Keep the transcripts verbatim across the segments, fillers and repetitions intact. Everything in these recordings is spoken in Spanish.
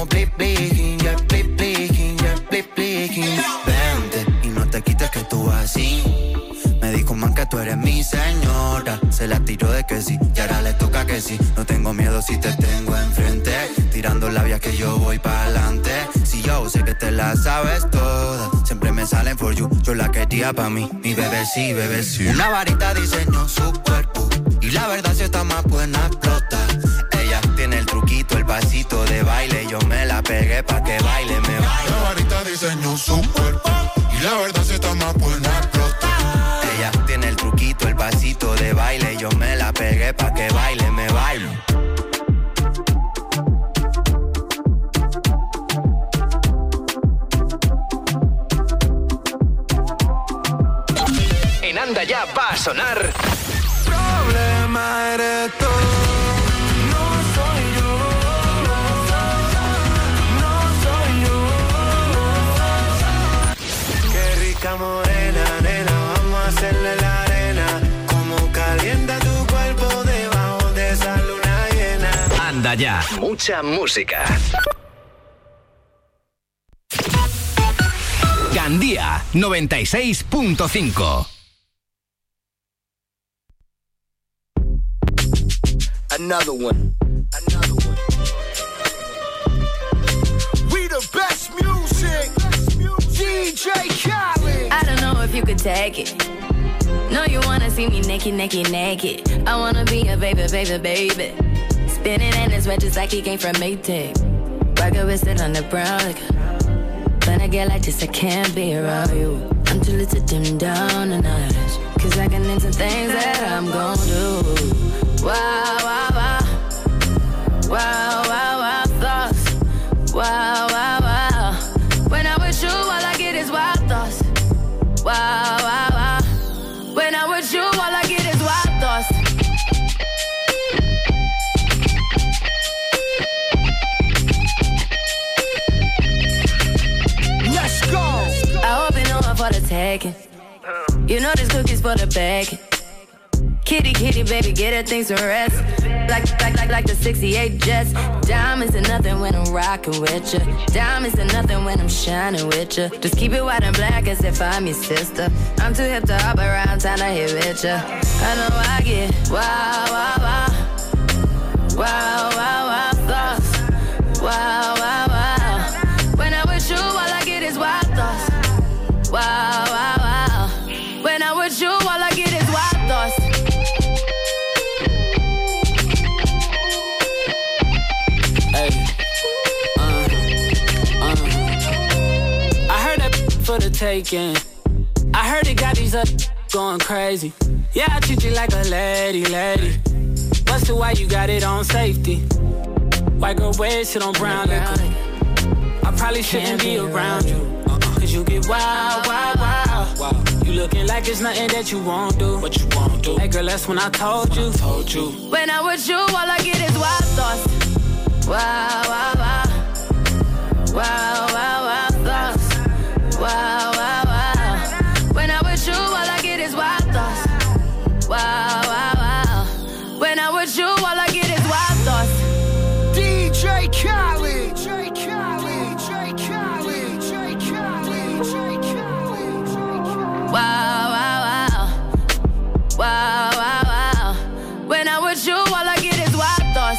como blip blicking, yeah, blip blicking, yeah, blip blicking. Vente y no te quites que tú así. Me dijo man que tú eres mi señora. Se la tiró de que sí y ahora le toca que sí. No tengo miedo si te tengo enfrente. Tirando labias que yo voy pa'lante. Si yo sé que te la sabes toda. Siempre me salen for you. Yo la quería pa' mí. Mi bebé sí, bebé sí. Una varita diseñó su cuerpo. Y la verdad si está más buena explota. Ella tiene el truquito, el pasito de baile. Yo me la pegué pa' que baile, me baile. La varita diseñó su cuerpo. Y la verdad si está más buena explota. Ella tiene el truquito, el pasito de baile. Yo me la pegué pa' que baile, me bailo. En Anda Ya va a sonar. Problema eres tú. No soy yo. No soy yo. Qué rica morena, nena. Vamos a hacerle la arena. Como calienta tu cuerpo debajo de esa luna llena. Anda Ya. Mucha música. Gandía noventa y seis punto cinco. Another one. Another one. We the best music. D J Khaled. I don't know if you could take it. No, you wanna see me naked, naked, naked. I wanna be a baby, baby, baby. Spinning in his red just like he came from Maytag. Rocket with it on the brown like when I get like this, I can't be around you. I'm too little to dim down the night. Cause I can into things that I'm gon' do. Wow, wow, wow. Wow, wow, wow, thoughts. Wow, wow, wow. When I'm with you, all I get is wild thoughts. Wow, wow, wow. When I'm with you, all I get is wild thoughts. Let's go. I hope you know I'm for the taking. You know this cookie's for the bag. Kitty, kitty, baby, get her things to rest. Like, like, like, like the sixty-eight Jets. Diamonds are nothing when I'm rocking with you. Diamonds are nothing when I'm shining with you. Just keep it white and black as if I'm your sister. I'm too hip to hop around, time to hit with you. I know I get wow, wow, wow. Wow, wow, wow, thoughts. Wow, wow, wow. When I'm with you, all I get is wild thoughts. Wow, wow, wow. When I'm with you, all I get is wild thoughts. For the taking, I heard it got these up going crazy. Yeah, I treat you like a lady, lady. Busted, why you got it on safety? White girl wear shit on brown liquor. I probably shouldn't be around you, cause you get wild, wild, wild. You looking like it's nothing that you won't do. What you won't do? Hey girl, that's when I told you. Told you. When I'm with you, all I get is wild thoughts. Wow, wow, wow. Wow, wow, wow, thoughts. Wow, wow, wow. When I'm with you, all I get is wild thoughts. Wow, wow, wow. When I'm with you, all I get is wild thoughts. D J Khaled. D J Khaled. D J Khaled. D J Khaled. D J Khaled. Wow, wow, wow. Wow, wow, wow. When I'm with you, all I get is wild thoughts.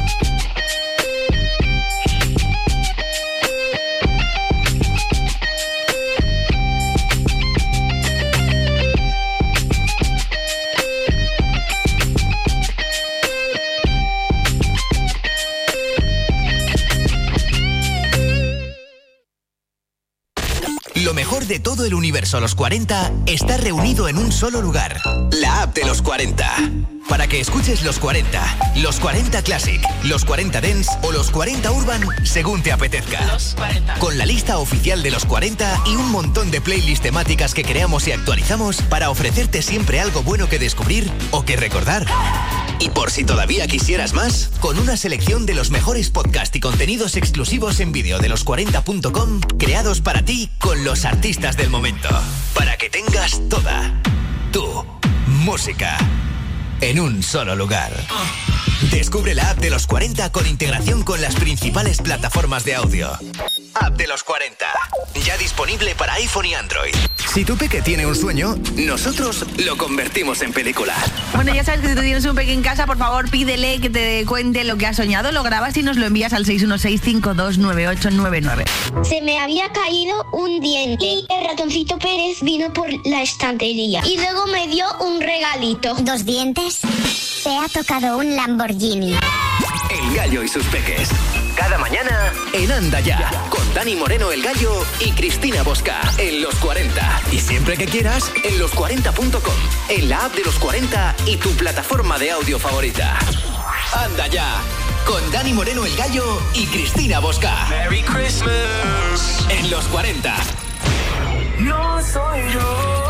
Lo mejor de todo el universo Los cuarenta está reunido en un solo lugar. La app de Los cuarenta. Para que escuches Los cuarenta, Los cuarenta Classic, Los cuarenta Dance o Los cuarenta Urban según te apetezca. Los cuarenta. Con la lista oficial de Los cuarenta y un montón de playlists temáticas que creamos y actualizamos para ofrecerte siempre algo bueno que descubrir o que recordar. Y por si todavía quisieras más, con una selección de los mejores podcasts y contenidos exclusivos en vídeo de los cuarenta punto com creados para ti con los artistas del momento. Para que tengas toda tu música en un solo lugar. Descubre la app de los cuarenta con integración con las principales plataformas de audio. App de los cuarenta. Ya disponible para iPhone y Android. Si tu peque tiene un sueño, nosotros lo convertimos en película. Bueno, ya sabes que si tú tienes un peque en casa, por favor, pídele que te cuente lo que ha soñado, lo grabas y nos lo envías al seis uno seis, cinco dos nueve ocho nueve nueve. Se me había caído un diente y el ratoncito Pérez vino por la estantería y luego me dio un regalito. ¿Dos dientes? Te ha tocado un Lamborghini. El Gallo y sus peques. Cada mañana en Anda Ya, con Dani Moreno el Gallo y Cristina Bosca en Los cuarenta. Y siempre que quieras, en los cuarenta punto com, en la app de Los cuarenta y tu plataforma de audio favorita. Anda Ya, con Dani Moreno el Gallo y Cristina Bosca. Merry Christmas. En Los cuarenta. No soy yo.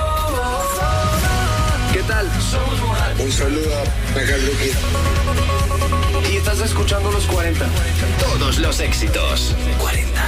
¿Qué tal? Un saludo a Megaluki. Y estás escuchando Los cuarenta. Todos los éxitos. cuarenta.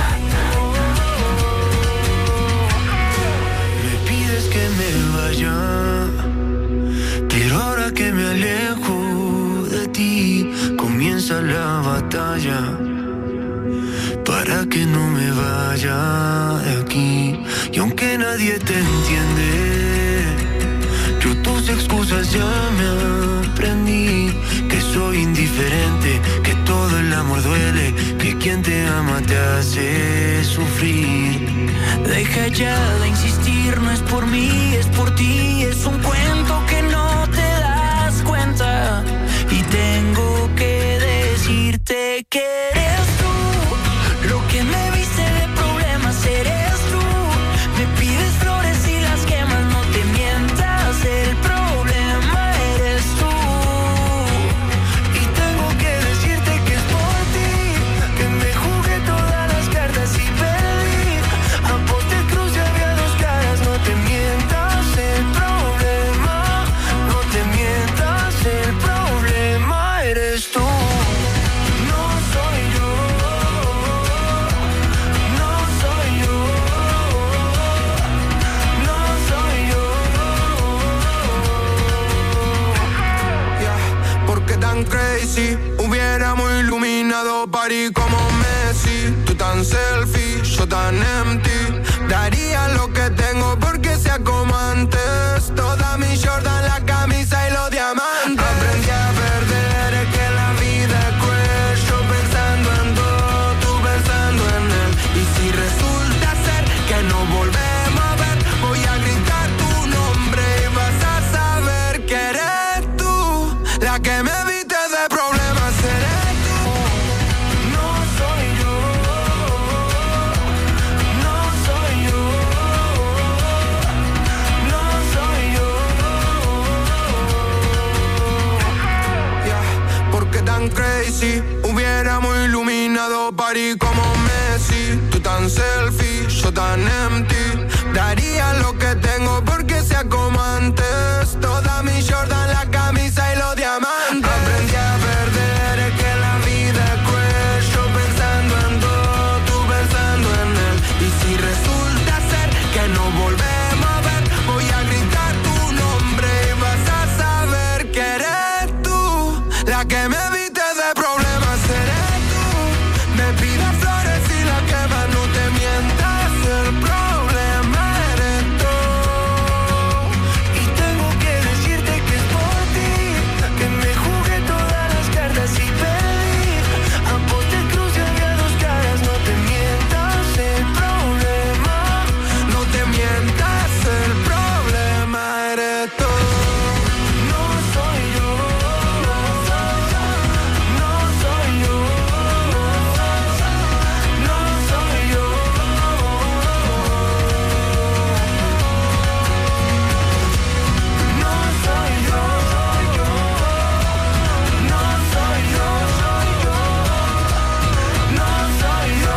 Me pides que me vaya, pero ahora que me alejo de ti, comienza la batalla para que no me vaya de aquí. Y aunque nadie te entiende, yo tus excusas ya me aprendí, que soy indiferente, que todo el amor duele, que quien te ama te hace sufrir. Deja ya de insistir, no es por mí, es por ti, es un cuento que no te das cuenta. Y tengo que decirte que eres tú, lo que me viste de problemas eres tú. Me pides flores y las quemas, no te mientas, el problema eres tú. Y tengo que decirte que es por ti, que me jugué todas las cartas y perdí. Aposté cruz y había dos caras, no te mientas, el problema, no te mientas, el problema eres tú. No soy yo, no soy yo, no soy yo. Yeah, porque tan crazy, hubiéramos iluminado París como Messi. Tú tan selfie, yo tan empty. Daría lo que tengo porque sea como antes. Toda mi Jordan, la camisa y los diamantes. Aprendí a perder, es que la vida es cruel. Yo pensando en todo, tú pensando en él. Y si resulta ser que no volvemos a ver, voy a gritar tu nombre y vas a saber que eres tú la que me evite de problemas, eres tú. No soy yo, no soy yo, no soy yo. Yeah, porque tan crazy, hubiéramos iluminado París como Messi. Tú tan selfie, yo tan empty. Daría lo que tengo porque sea como antes. Toda mi Jordan, la camisa y los diamantes. Aprendí a perder, es que la vida es cruel. Yo pensando en todo, tú pensando en él. Y si resulta ser que no volvemos a ver, voy a gritar tu nombre y vas a saber que eres tú la que me evite de problemas, eres tú. Me pidas flores y la quemas, no te mientas, el problema eres tú. Y tengo que decirte que es por ti, que me jugué todas las cartas y perdí. Aposté cruz y había dos caras, no te mientas, el problema, no te mientas, el problema eres tú. No soy yo, no soy yo, no soy yo. No soy yo, no soy yo, no soy yo.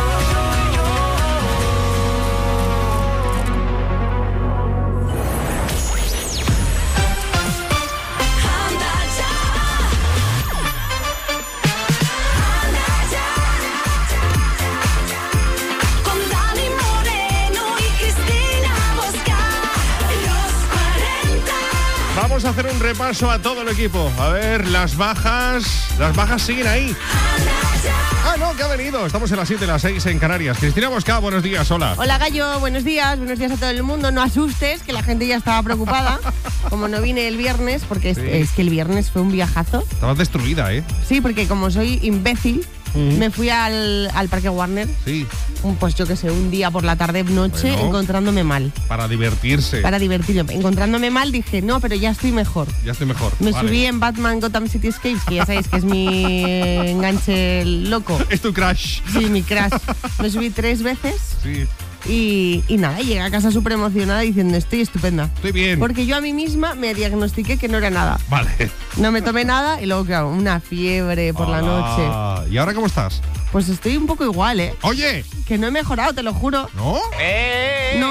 Con Dani Moreno y Cristina Bosca, Los cuarenta. Vamos a hacer un repaso a todo el equipo. A ver, las bajas. Las bajas siguen ahí. Ah, no, que ha venido. Estamos en las siete, las seis en Canarias. Cristina Bosca, buenos días, hola. Hola, Gallo, buenos días. Buenos días a todo el mundo. No asustes, que la gente ya estaba preocupada. Como no vine el viernes, porque sí. es, es que el viernes fue un viajazo. Estabas destruida, ¿eh? Sí, porque como soy imbécil, uh-huh. me fui al, al Parque Warner. Sí. Pues yo qué sé, un día por la tarde, noche, bueno, encontrándome mal. Para divertirse. Para divertirme. Encontrándome mal dije, no, pero ya estoy mejor. Ya estoy mejor. Me vale. subí en Batman Gotham City Escapes, que ya sabéis que es mi enganche loco. Es tu crash. Sí, mi crash. Me subí tres veces. Sí. Y, y nada, llegué a casa súper emocionada diciendo, estoy estupenda. Estoy bien. Porque yo a mí misma me diagnostiqué que no era nada. Vale. No me tomé nada y luego, claro, una fiebre por ah, la noche. ¿Y ahora cómo estás? Pues estoy un poco igual, ¿eh? Oye. Que no he mejorado, te lo juro. ¿No? Eh, no.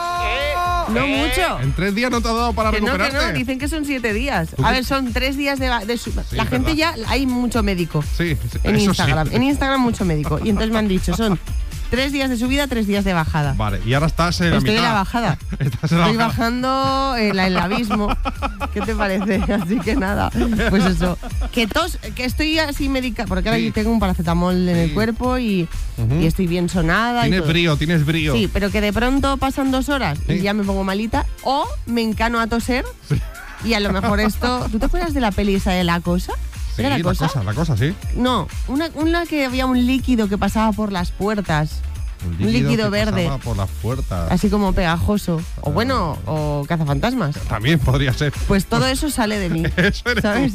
Eh, no eh. mucho. ¿En tres días no te ha dado para que recuperarte? No, que no, dicen que son siete días. A ver, son tres días de... de su... sí, la gente verdad. ya... Hay mucho médico. Sí, sí en eso Instagram. Sí. En Instagram mucho médico. Y entonces me han dicho, son... Tres días de subida, tres días de bajada. Vale, y ahora estás en la Estoy mitad. en la bajada. Estás en la Estoy bajada. bajando en, la, en el abismo. ¿Qué te parece? Así que nada, pues eso. Que tos, que estoy así médica, porque ahora sí. yo tengo un paracetamol en sí. el cuerpo y, uh-huh. y estoy bien sonada. Tienes y todo. brío, tienes brío. Sí, pero que de pronto pasan dos horas sí. y ya me pongo malita o me encano a toser sí. y a lo mejor esto... ¿Tú te acuerdas de la peli esa de La Cosa? Sí, ¿Era la, la cosa? cosa, la cosa, sí. No, una, una que había un líquido que pasaba por las puertas. Un líquido, un líquido que verde. pasaba por las puertas. Así como pegajoso. O bueno, o cazafantasmas. También podría ser. Pues todo eso sale de mí. Eso eres ¿sabes?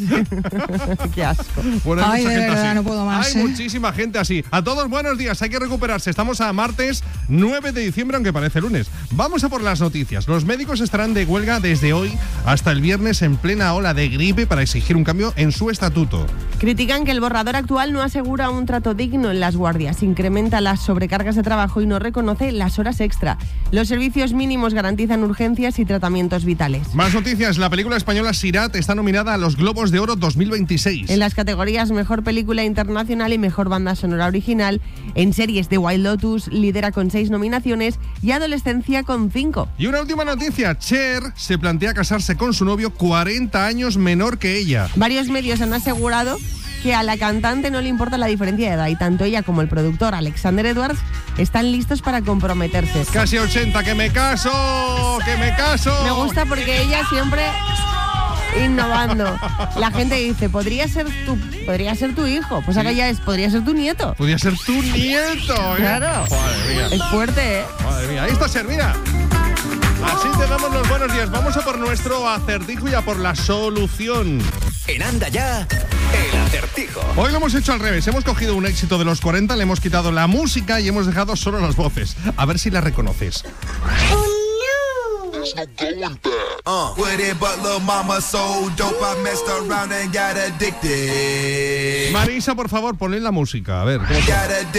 Qué asco. Bueno, hay Ay, mucha de gente verdad, así. no puedo más. Hay ¿eh? muchísima gente así. A todos, buenos días. Hay que recuperarse. Estamos a martes nueve de diciembre, aunque parece lunes. Vamos a por las noticias. Los médicos estarán de huelga desde hoy hasta el viernes en plena ola de gripe para exigir un cambio en su estatuto. Critican que el borrador actual no asegura un trato digno en las guardias, incrementa las sobrecargas de trabajo y no reconoce las horas extra. Los servicios mínimos garantizan urgencias y tratamientos vitales. Más noticias. La película española Sirat está nominada a los Globos de Oro dos mil veintiséis. En las categorías Mejor Película Internacional y Mejor Banda Sonora Original. En series, The Wild Lotus lidera con seis nominaciones y Adolescencia con cinco. Y una última noticia. Cher se plantea casarse con su novio cuarenta años menor que ella. Varios medios han asegurado que a la cantante no le importa la diferencia de edad y tanto ella como el productor Alexander Edwards están listos para comprometerse. Casi ochenta, que me caso, que me caso. Me gusta porque ella siempre innovando. La gente dice, podría ser tu, podría ser tu hijo. Pues ahora ya es, podría ser tu nieto. Podría ser tu nieto, ¿eh? Claro. Madre mía. Es fuerte, ¿eh? Madre mía, ahí está Cher, mira. Así te damos los buenos días. Vamos a por nuestro acertijo y a por la solución. En Anda Ya, el acertijo. Hoy lo hemos hecho al revés. Hemos cogido un éxito de los cuarenta, le hemos quitado la música y hemos dejado solo las voces. A ver si la reconoces. There's no going back. Uh, with it, but little mama so dope, I messed around and got addicted. Marisa, por favor, ponle la música. A ver. ¿cómo got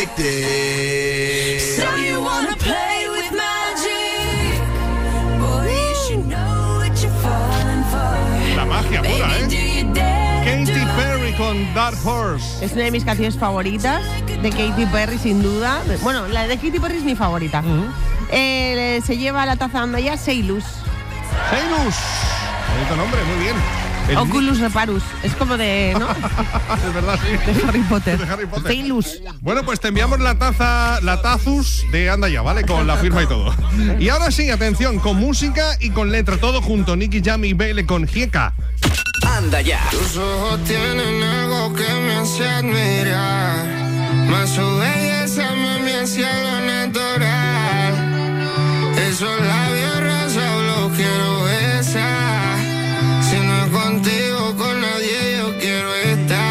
addicted. So you wanna play with magic? Boy, you should know what you're falling for. La magia pura, ¿eh? Katy Perry con Dark Horse. Es una de mis canciones favoritas de Katy Perry, sin duda. Bueno, la de Katy Perry es mi favorita. Uh-huh. eh, se lleva la taza Anda Ya Seilus. Seilus. Bonito nombre, muy bien. El Oculus Reparus. Es como de, ¿no? Es verdad, sí. De Harry Potter. De Harry Potter. Seilus. Bueno, pues te enviamos la taza, la Tazus de Anda Ya, ¿vale? Con la firma y todo. Y ahora sí, atención, con música y con letra, todo junto. Nicky Jam y Bele con Gieka. Anda Ya. Tus ojos tienen algo que me hace admirar. Más su belleza me hace algo natural. Esos labios rosados los quiero besar. Si no es contigo, con nadie yo quiero estar.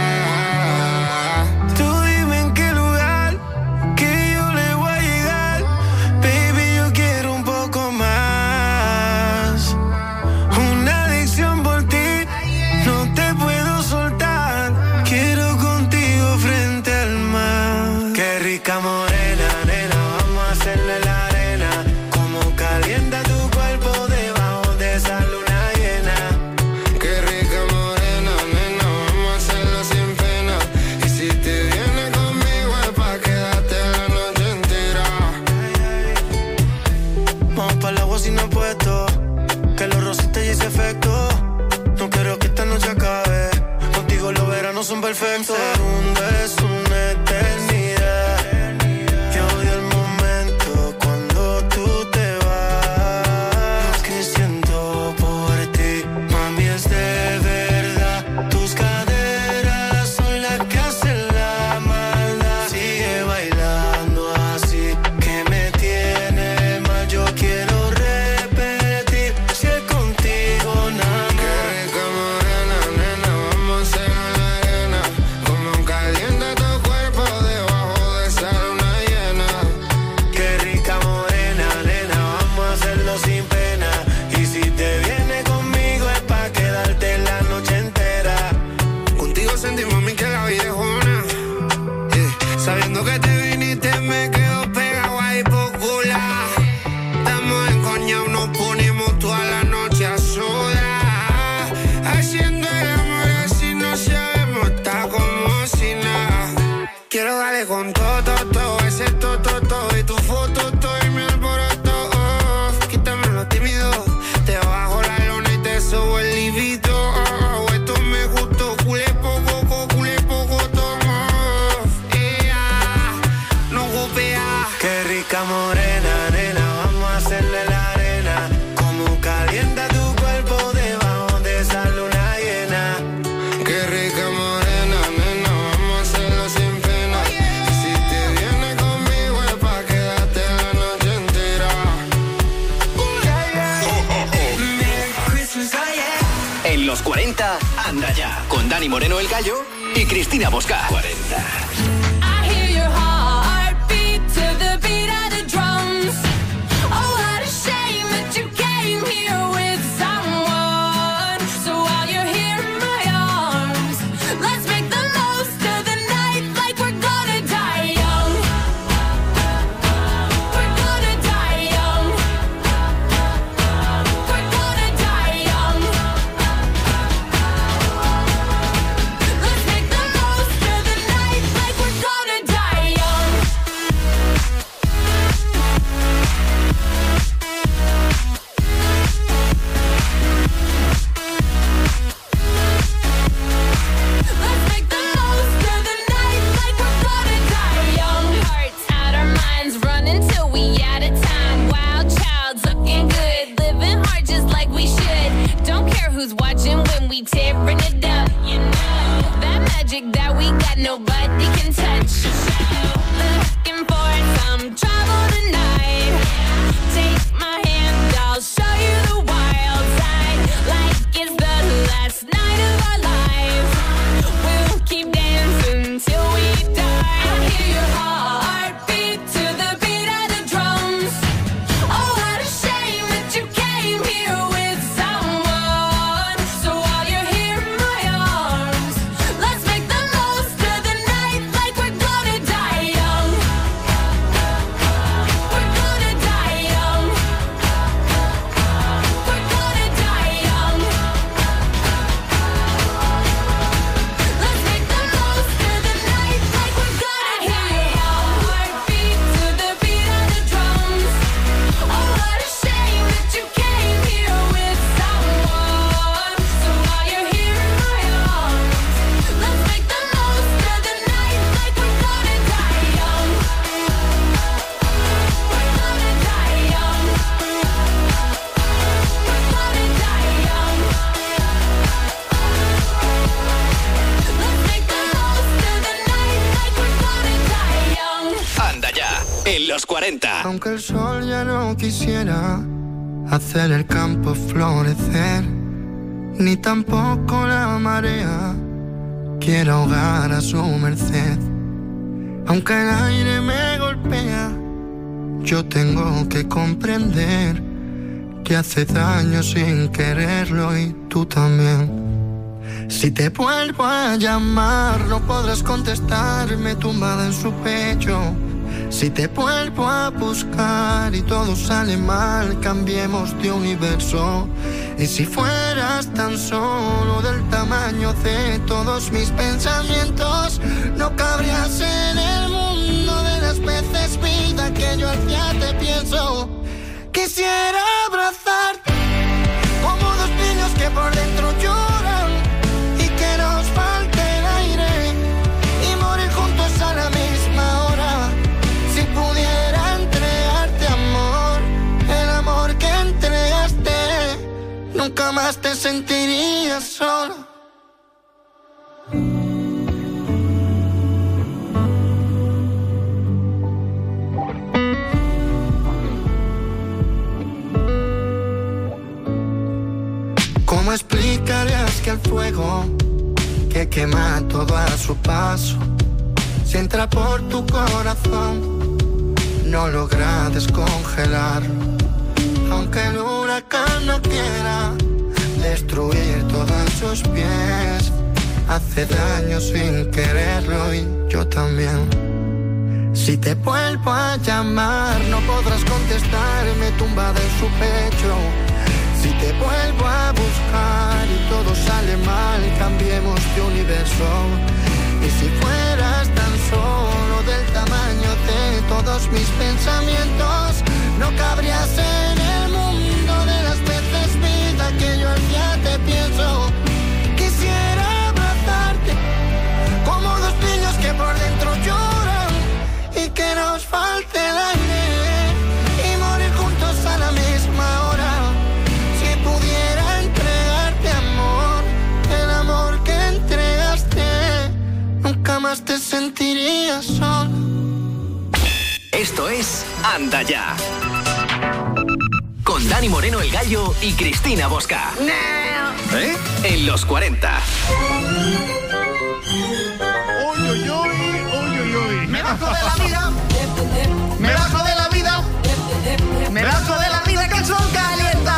Tú dime en qué lugar que yo le voy a llegar. Baby, yo quiero un poco más. Una adicción por ti. No te puedo soltar, quiero contigo frente al mar. Qué rica morena, Sabiendo que te viniste me quedo pegado ahí por cular. Estamos encoñados, nos ponemos toda la noche a soda. Haciendo el amor así no sabemos, está como si nada. Quiero darle con todo, todo, todo, ese todo, todo, todo. Y tu foto, todo y mi alboroto. Oh, quítame lo tímido, te bajo la lona y te subo el libido. Oh, oh, esto me gustó, culé poco, culé poco, toma. Yeah, no golpea. Qué rica morena, nena, vamos a hacerle la arena. Como calienta tu cuerpo debajo de esa luna llena. Qué rica morena, nena, vamos a hacerlo sin pena. Y si te vienes conmigo es pa' quedarte la noche entera. Merry Christmas, oh yeah. En los cuarenta, anda ya. Con Dani Moreno el Gallo y Cristina Bosca. cuarenta. I hear your heart beat to the beat of the drums. Oh, what a shame that you came here with someone. So while you're here in my arms, let's make the most of the night like we're gonna die young. We're gonna die young. We're gonna die young. Let's make the most of the night like we're gonna die young. Let's make the most of the night like we're gonna die young. Hearts out our minds, running till we out of time. Wild child's looking good, living hard just like we should. Don't care who's watching when we tearing it up. You know that magic that we got, nobody can touch. Looking for some trouble tonight. Take my hand, I'll show you the wild side. Like it's the last night of our lives. We'll keep dancing till we die. I hear your heart beat to the beat of the drums. Oh, what a shame that you came here with someone. So while you're here in my arms, let's make the most of the night like we're gonna die young. We're gonna die young. We're gonna die young. Let's make the most of the night like we're gonna die young. Heartbeat to the beat of the drums. Oh, what a shame that you came here with someone. So while you're here in my arms, let's make the most of the night like we're gonna die young. We're gonna die young. We're gonna die young. Let's make the most of the night like we're gonna die young. Anda ya. En los cuarenta. Aunque el sol ya no quisiera hacer el campo florecer, ni tampoco la marea quiera ahogar a su merced. Aunque el aire me golpea, yo tengo que comprender que hace daño sin quererlo y tú también. Si te vuelvo a llamar, no podrás contestarme tumbada en su pecho. Si te vuelvo a buscar y todo sale mal, cambiemos de universo. Y si fueras tan solo del tamaño de todos mis pensamientos, no cabrías en el mundo de las veces vida que yo hacia te pienso. Quisiera abrazarte como dos niños que por dentro lloran y que nos falte el aire y morir juntos a la misma hora. Si pudiera entregarte amor, el amor que entregaste, nunca más te sentirías sola. ¿Cómo explicarías que el fuego que quema todo a su paso, si entra por tu corazón, no logra descongelarlo? Aunque el huracán no quiera destruir todo a sus pies, hace daño sin quererlo y yo también. Si te vuelvo a llamar, no podrás contestarme tumbada en su pecho. Si te vuelvo a buscar y todo sale mal, cambiemos de universo. Y si fueras tan solo del tamaño de todos mis pensamientos, no cabrías en el mundo de las veces vida que yo al día te pienso. Quisiera abrazarte como dos niños que por dentro lloran y que nos falte el aire y morir juntos a la misma hora. Si pudiera entregarte amor, el amor que entregaste, nunca más te sentirías solo. Esto es Anda Ya. Con Dani Moreno el Gallo y Cristina Bosca. ¿Eh? En los cuarenta. Uy, uy, uy, uy, uy, uy. Me bajo de la vida. Me bajo de la vida. Me bajo de la vida que el sol calienta.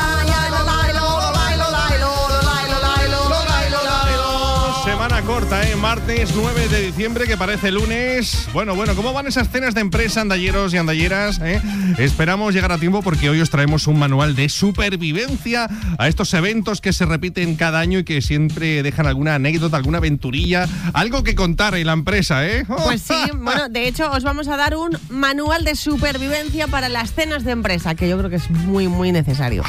Semana corta, ¿eh? Martes nueve de diciembre, que parece lunes. Bueno, bueno, ¿cómo van esas cenas de empresa, andalleros y andalleras? ¿Eh? Esperamos llegar a tiempo porque hoy os traemos un manual de supervivencia a estos eventos que se repiten cada año y que siempre dejan alguna anécdota, alguna aventurilla, algo que contar en la empresa, ¿eh? ¡Oh! Pues sí, bueno, de hecho os vamos a dar un manual de supervivencia para las cenas de empresa, que yo creo que es muy, muy necesario.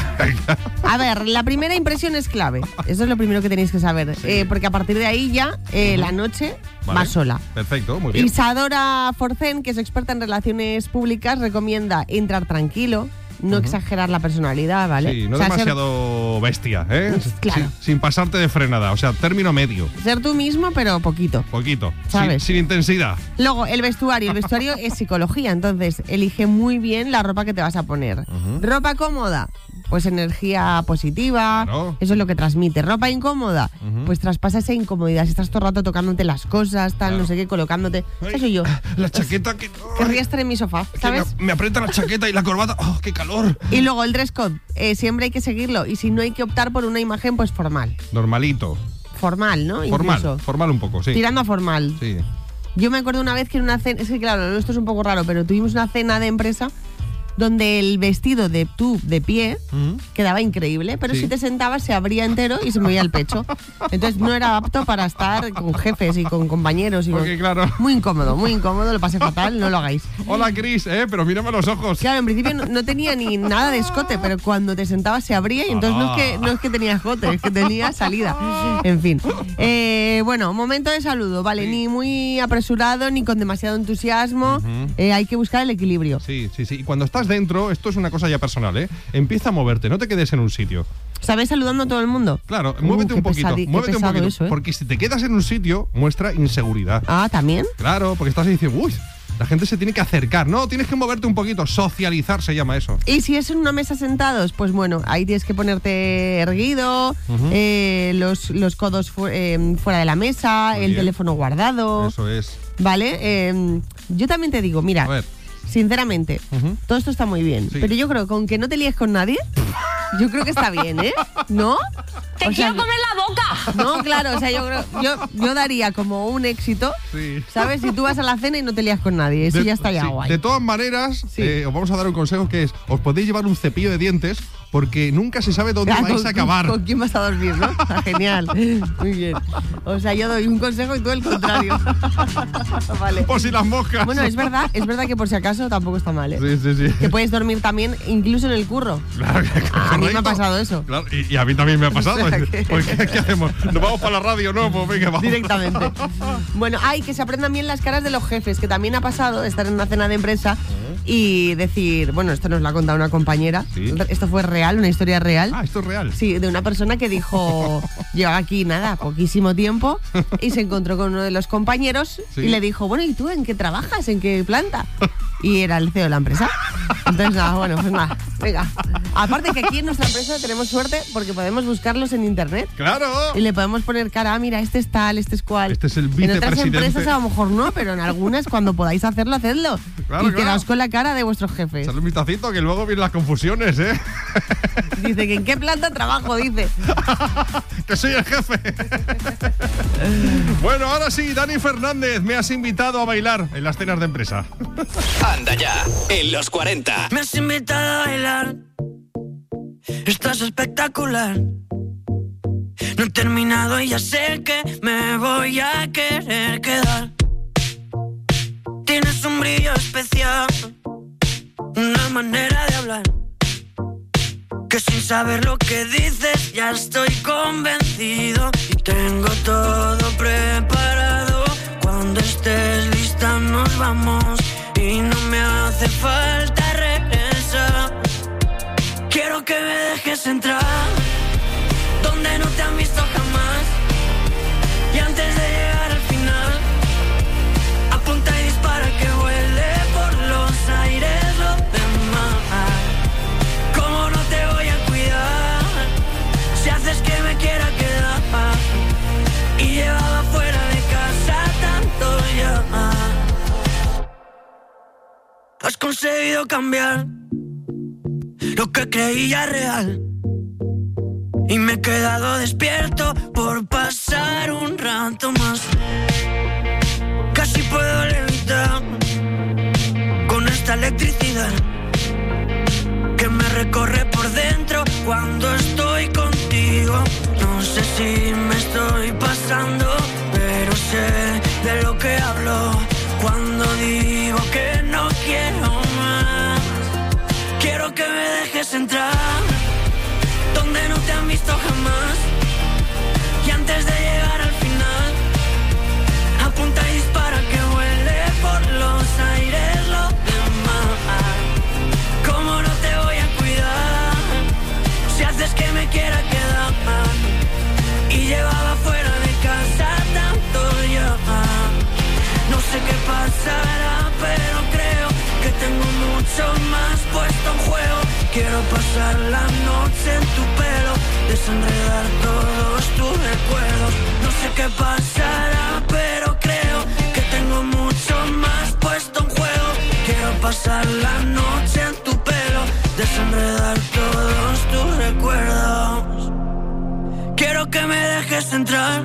A ver, la primera impresión es clave. Eso es lo primero que tenéis que saber, sí. eh, porque a partir de ahí ya eh, uh-huh. la noche vale. va sola. Perfecto, muy bien. Isadora Forcén, que es experta en relaciones públicas, recomienda entrar tranquilo, no uh-huh. exagerar la personalidad, ¿vale? Sí, no o sea, demasiado ser... bestia, ¿eh? Claro. Sin, sin pasarte de frenada, o sea, término medio. Ser tú mismo, pero poquito. Poquito, ¿sabes? Sin, sin intensidad. Luego, el vestuario. El vestuario es psicología, entonces elige muy bien la ropa que te vas a poner. Uh-huh. Ropa cómoda, pues energía positiva, claro. Eso es lo que transmite. Ropa incómoda, uh-huh. pues traspasa esa incomodidad. Si estás todo el rato tocándote las cosas, tal, claro. no sé qué, colocándote. Eso soy yo. La chaqueta que... Querría estar en mi sofá, ¿sabes? Me, me aprieta la chaqueta y la corbata. ¡Oh, qué calor! Y luego el dress code, eh, siempre hay que seguirlo. Y si no, hay que optar por una imagen, pues formal. Normalito. Formal, ¿no? Formal, Incluso. formal un poco, sí. Tirando a formal. Sí. Yo me acuerdo una vez que en una cena, es que claro, esto es un poco raro, pero tuvimos una cena de empresa donde el vestido de tú de pie uh-huh. quedaba increíble, pero sí. si te sentabas se abría entero y se movía el pecho. Entonces no era apto para estar con jefes y con compañeros. Y Porque con... claro. Muy incómodo, muy incómodo, lo pasé fatal, no lo hagáis. Hola Cris, eh, pero mírame los ojos. Claro, en principio no, no tenía ni nada de escote, pero cuando te sentabas se abría y entonces ah. no, es que, no es que tenía escote, es que tenía salida. En fin. Eh, bueno, momento de saludo, vale, sí. ni muy apresurado ni con demasiado entusiasmo, uh-huh. eh, hay que buscar el equilibrio. Sí, sí, sí. Y cuando estás dentro, esto es una cosa ya personal, ¿eh? Empieza a moverte, no te quedes en un sitio. ¿Sabes saludando a todo el mundo? Claro, uh, muévete un poquito, pesadi- muévete un poquito, eso, ¿eh? Porque si te quedas en un sitio, muestra inseguridad. Ah, ¿también? Claro, porque estás ahí diciendo, uy, la gente se tiene que acercar. No, tienes que moverte un poquito, socializar se llama eso. Y si es en una mesa sentados, pues bueno, ahí tienes que ponerte erguido, uh-huh. eh, los, los codos fu- eh, fuera de la mesa, Muy el bien. teléfono guardado. Eso es. Vale, eh, yo también te digo, mira, a ver. sinceramente, uh-huh. todo esto está muy bien, sí. pero yo creo que con que no te líes con nadie, yo creo que está bien, ¿eh? ¿No? ¡Te o quiero sea, comer la boca! No, claro, o sea, yo creo, yo, yo daría como un éxito, sí. ¿sabes? Si tú vas a la cena y no te lías con nadie, eso de, ya está ya sí. guay. De todas maneras, sí. eh, os vamos a dar un consejo que es, os podéis llevar un cepillo de dientes porque nunca se sabe dónde ah, vais con, a acabar. Con, ¿Con quién vas a dormir, no? Ah, genial, muy bien. O sea, yo doy un consejo y tú el contrario. Vale. Por si las moscas. Bueno, es verdad, es verdad que por si acaso tampoco está mal, ¿eh? Sí, sí, sí. Que puedes dormir también incluso en el curro. Claro, que a mí me ha pasado eso. Claro, y, y a mí también me ha pasado. O sea, que... ¿Por qué, ¿Qué hacemos? ¿Nos vamos para la radio? No, pues venga, vamos. Directamente. Bueno, hay que se aprendan bien las caras de los jefes, que también ha pasado de estar en una cena de empresa uh-huh. y decir, bueno, esto nos lo ha contado una compañera, ¿sí? Esto fue real, una historia real. Ah, esto es real. Sí, de una persona que dijo, lleva aquí nada, poquísimo tiempo, y se encontró con uno de los compañeros sí. y le dijo, bueno, ¿y tú en qué trabajas? ¿En qué planta? Y era el C E O de la empresa. Entonces, nada, bueno, pues nada, venga. Aparte que aquí en nuestra empresa tenemos suerte porque podemos buscarlos en internet. ¡Claro! Y le podemos poner cara, ah, mira, este es tal, este es cual. Este es el vicepresidente. En otras empresas a lo mejor no, pero en algunas cuando podáis hacerlo, hacedlo. Claro, y claro. quedaos con la cara de vuestros jefes. Echadle un vistacito que luego vienen las confusiones, ¿eh? Dice que en qué planta trabajo, dice. Que soy el jefe. Bueno, ahora sí, Dani Fernández, me has invitado a bailar en las cenas de empresa. Anda ya, en los cuarenta. Me has invitado a bailar. Estás espectacular. No he terminado y ya sé que me voy a querer quedar. Tienes un brillo especial, una manera de hablar, que sin saber lo que dices ya estoy convencido. Y tengo todo preparado. Cuando estés lista nos vamos y no me hace falta regresar. Quiero que me dejes entrar donde no te han visto jamás. Y antes de llegar al final, apunta y dispara que vuele por los aires lo demás. ¿Cómo no te voy a cuidar si haces que me quiera quedar? Y llevaba fuera de casa tanto ya. Has conseguido cambiar lo que creía real y me he quedado despierto por pasar un rato más. Casi puedo levitar con esta electricidad que me recorre por dentro cuando estoy contigo. No sé si me estoy pasando, pero sé de lo que hablo cuando digo que no quiero más. Quiero que me dejes entrar donde no te han visto jamás. Y antes de llegar al final, apunta y dispara que vuele por los aires lo demás. ¿Cómo no te voy a cuidar si haces que me quiera quedar? Y llevaba fuera de casa tanto ya. No sé qué pasará, pero creo que tengo mucho más puesto en juego. Quiero pasar la noche en tu pelo, desenredar todos tus recuerdos. No sé qué pasará, pero creo que tengo mucho más puesto en juego. Quiero pasar la noche en tu pelo, desenredar todos tus recuerdos. Quiero que me dejes entrar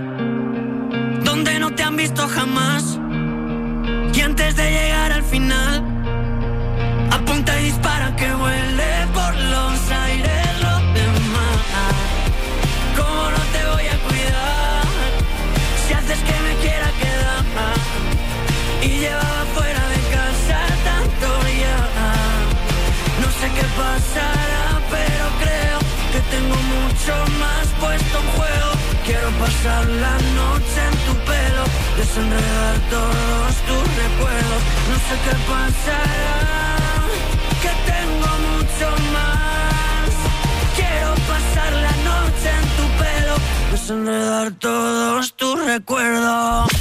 donde no te han visto jamás. Y antes de llegar al final, apunta y dispara que vuele por los aires lo demás. ¿Cómo no te voy a cuidar si haces que me quiera quedar? Y llevaba fuera de casa tanto ya. No sé qué pasará, pero creo que tengo mucho más puesto en juego. Quiero pasar la noche en tu pelo, desenredar todos tus recuerdos. No sé qué pasará, que tengo mucho más. Quiero pasar la noche en tu pelo, desenredar todos tus recuerdos.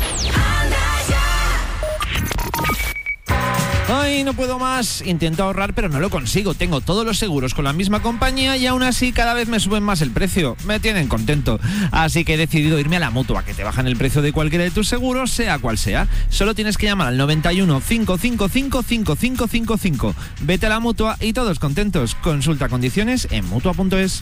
Ay, no puedo más. Intento ahorrar, pero no lo consigo. Tengo todos los seguros con la misma compañía y aún así cada vez me suben más el precio. Me tienen contento. Así que he decidido irme a la Mutua, que te bajan el precio de cualquiera de tus seguros, sea cual sea. Solo tienes que llamar al noventa y uno, cinco cinco cinco, cinco cinco cinco cinco. Vete a la Mutua y todos contentos. Consulta condiciones en mutua punto es.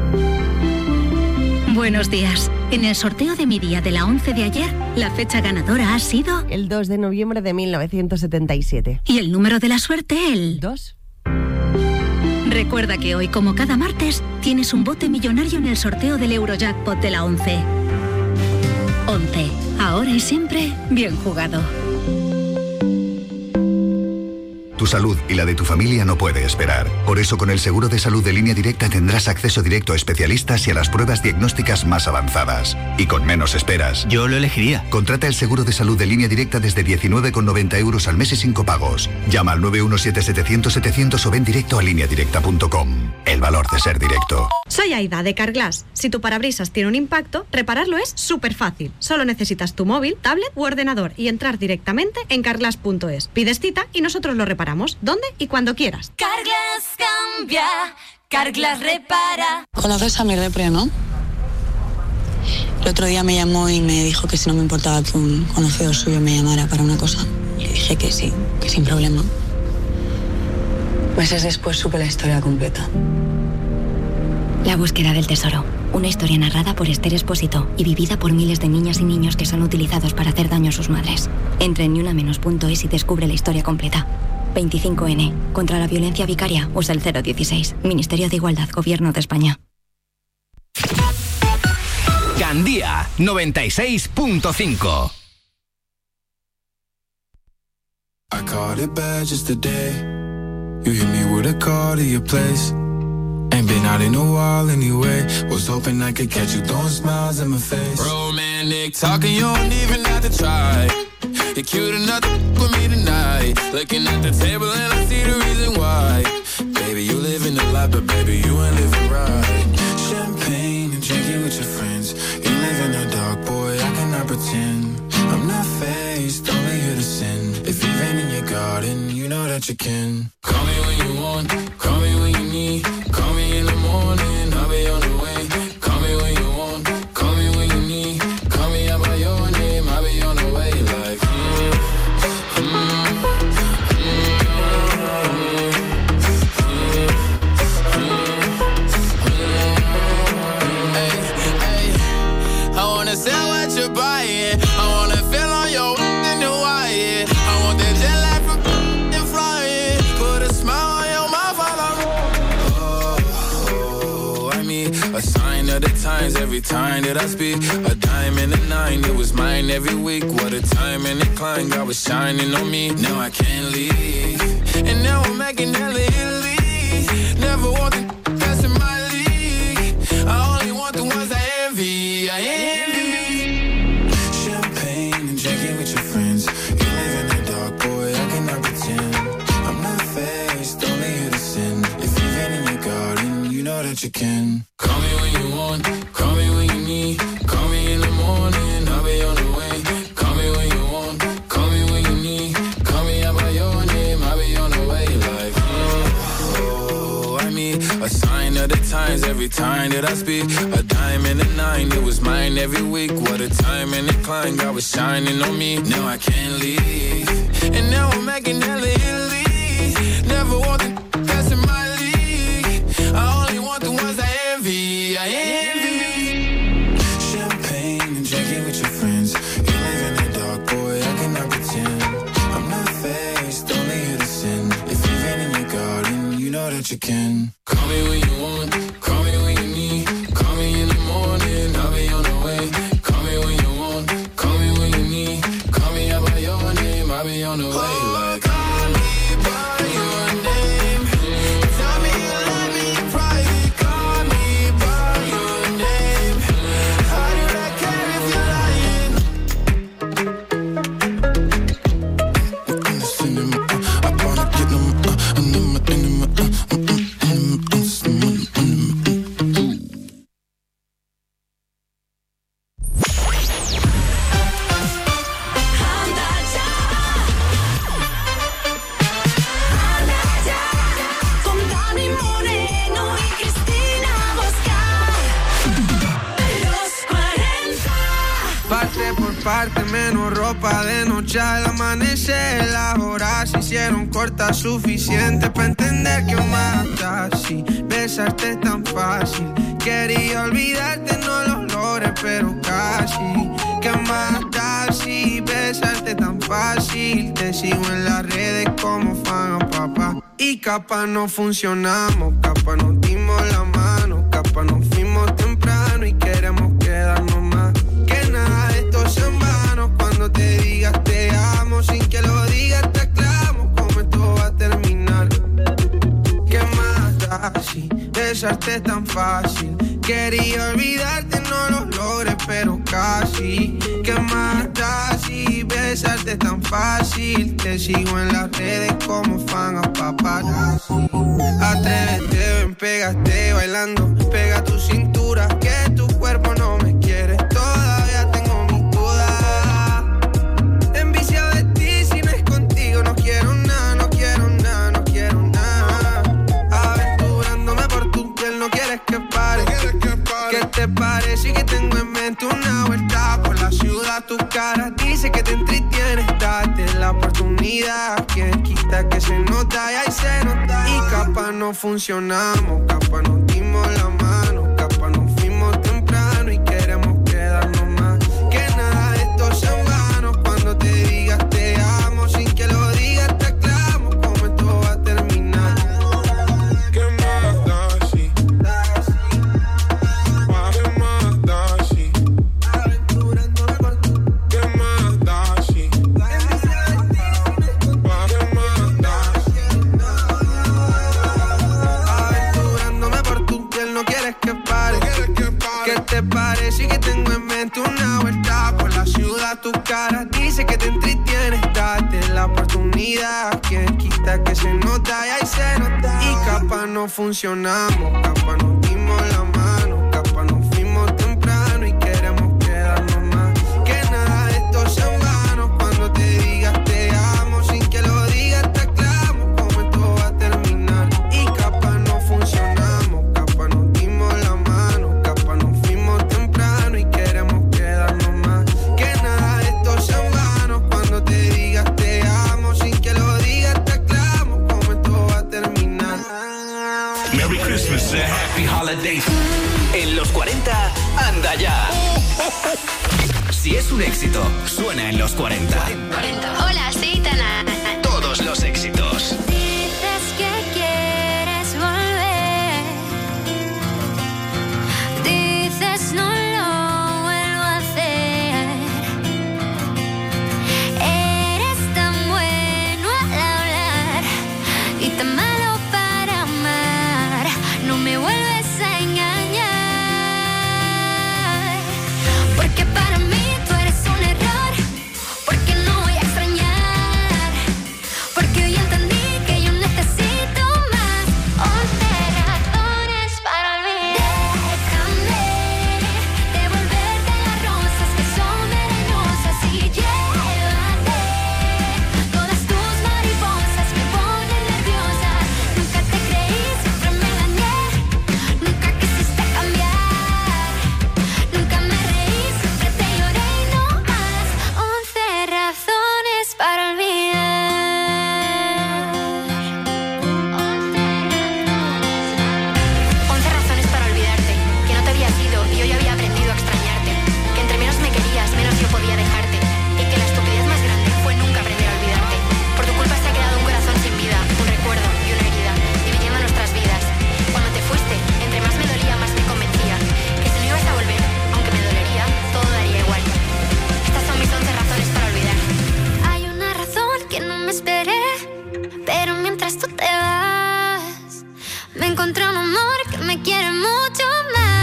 Buenos días. En el sorteo de mi día de la once de ayer, la fecha ganadora ha sido... El dos de noviembre de mil novecientos setenta y siete. Y el número de la suerte, el... dos. Recuerda que hoy, como cada martes, tienes un bote millonario en el sorteo del Eurojackpot de la once. once. Ahora y siempre, bien jugado. Tu salud y la de tu familia no puede esperar. Por eso, con el seguro de salud de Línea Directa tendrás acceso directo a especialistas y a las pruebas diagnósticas más avanzadas. Y con menos esperas. Yo lo elegiría. Contrata el seguro de salud de Línea Directa desde diecinueve con noventa euros al mes y sin copagos. Llama al nueve uno siete, setecientos, setecientos o ven directo a línea directa punto com. El valor de ser directo. Soy Aida, de Carglass. Si tu parabrisas tiene un impacto, repararlo es súper fácil. Solo necesitas tu móvil, tablet u ordenador y entrar directamente en carglass punto es. Pides cita y nosotros lo reparamos. ¿Dónde y cuando quieras? Carglass cambia, Carglass repara. Conoces a mi repre, ¿no? El otro día me llamó y me dijo que si no me importaba que un conocido suyo me llamara para una cosa. Le dije que sí, que sin problema. Meses después supe la historia completa. La búsqueda del tesoro. Una historia narrada por Esther Espósito y vivida por miles de niñas y niños que son utilizados para hacer daño a sus madres. Entra en ni una menos punto es y descubre la historia completa. veinticinco ene. Contra la violencia vicaria, usa el cero dieciséis. Ministerio de Igualdad, Gobierno de España. Gandía noventa y seis punto cinco. I caught it bad just today. You hit me with a call to your place. Ain't been out in a while anyway. Was hoping I could catch you throwing smiles in my face. Romantic talking, you don't even have to try. You're cute enough to with me tonight. Looking at the table and I see the reason why. Baby, you live in the life, but baby, you ain't living right. Champagne and drinking with your friends. You live in the dark, boy, I cannot pretend. I'm not faced, only here to sin. If you've been in your garden, you know that you can. Call me when you want, call me when you need. Call me in the morning, I'll be on the way. Call me when you want, call me when you need. Call me out by your name, I'll be on the way. Like, mm, mm, mm, mm, hey, hey, I wanna sell what you're buying. I wanna feel on your in the wire. I want that jet lag from and flying. Put a smile on your mouth while I'm oh, oh, I mean, a sign of the times every time that I speak. A dime and a nine, it was mine every week. What a time and a climb, God was shining on me. Now I can't leave, and now I'm making hella Italy. Never want the best in my league. I only want the ones I envy. I envy. Champagne and drinking with your friends. You live in the dark, boy, I cannot pretend. I'm not faced, only here to sin. If you've been in your garden, you know that you can. Call me when you want, call me when you need. Call me in the morning, I'll be on the way. Call me when you want, call me when you need. Call me out by your name, I'll be on the way. Like, oh, oh, I mean, a sign of the times every time that I speak. A dime and a nine, it was mine every week. What a time and a climb, God was shining on me. Now I can't leave, and now I'm making hella Italy. Never want the best in my league. I only want the ones I envy. I envy. Champagne and drinking with your friends. You live in the dark, boy, I cannot pretend. I'm not faced, only here to sin. If you've been in your garden, you know that you can. Call me when you want, call me when you need. Call me in the morning, I'll be on the way. Call me when you want, call me when you need. Call me out by your name, I'll be on the way. Like, call me by your name. Tell me you love me in private. Call me by your name. How do I care if you're lying? In the cinema, I wanna get them, uh, in the, in the, uh, uh, uh, Parte por parte, menos ropa de noche al amanecer. Las horas se hicieron cortas, suficiente para entender que mata. Si besarte es tan fácil, quería olvidarte, no lo logré, pero casi. Que mata si besarte tan fácil. Te sigo en las redes como fan a papá. Y capaz no funcionamos, capaz nos dimos la mano, capaz nos fuimos temprano y queremos quedarnos más. Que nada de esto sea en vano. Cuando te digas te amo, sin que lo digas te aclamo cómo esto va a terminar. ¿Qué más da si besarte es tan fácil? Quería olvidarte, no lo logré, pero casi. ¿Qué más da si besarte es tan fácil? Te sigo en las redes como fan a paparazzi. Atrévete, ven, pégate bailando. Pega tu cintura, que tu cuerpo no me quiere. Todavía tengo mis dudas. Enviciado de ti, si no es contigo no quiero nada, no quiero nada, no quiero nada. Aventurándome por tu piel, no quieres que pare. ¿Qué te parece que tengo en mente una vuelta por la ciudad? Tu cara dice que te entretienes, date la oportunidad. Que quita que se nota y ahí se nota. Y capaz no funcionamos, capaz nos dimos la mano, unidad. Quien quita que se nota y ahí se nota. Y capaz no funcionamos, capaz nos dimos la mano, capaz nos fuimos temprano y queremos quedarnos más. Que nada de esto sea en vano. Cuando te digas te amo, sin que lo digas te aclamo cómo esto va a terminar. Y capaz no funcionamos, capaz nos dimos la mano, capaz nos fuimos temprano y queremos quedarnos más. Que nada de esto sea en vano. Cuando te digas te amo, sin que lo digas te aclamo cómo esto va a terminar. Merry Christmas and Happy Holidays. En los cuarenta, anda ya. Si es un éxito, suena en los cuarenta. Hola, soy Tana. Todos los éxitos. Dices que quieres volver. Dices no lo vuelvo a hacer. Eres tan bueno al hablar y tan malo para amar. No me vuelves a engañar. Porque para mí tú eres un error. Porque no voy a extrañar. Porque hoy entendí que yo necesito más. Once razones para olvidar. Déjame devolverte las rosas que son venenosas y llévate todas tus mariposas me ponen nerviosa. Nunca te creí, siempre me engañé. Nunca quisiste cambiar. Nunca me reí, siempre te lloré y no más. Once razones para olvidar. Once razones para olvidarte. Que no te habías ido y hoy había aprendido a extrañarte. Que entre menos me querías, menos yo podía dejarte. Y que la estupidez más grande fue nunca aprender a olvidarte. Por tu culpa se ha quedado un corazón sin vida, un recuerdo y una herida, dividiendo nuestras vidas. Cuando te fuiste, entre más me dolía, más me convencía. Que si no ibas a volver, aunque me dolería, todo daría igual. Estas son mis once razones para olvidar. Hay una razón que no me esperé, pero mientras tú te vas, me encontré un amor que me quiere mucho más.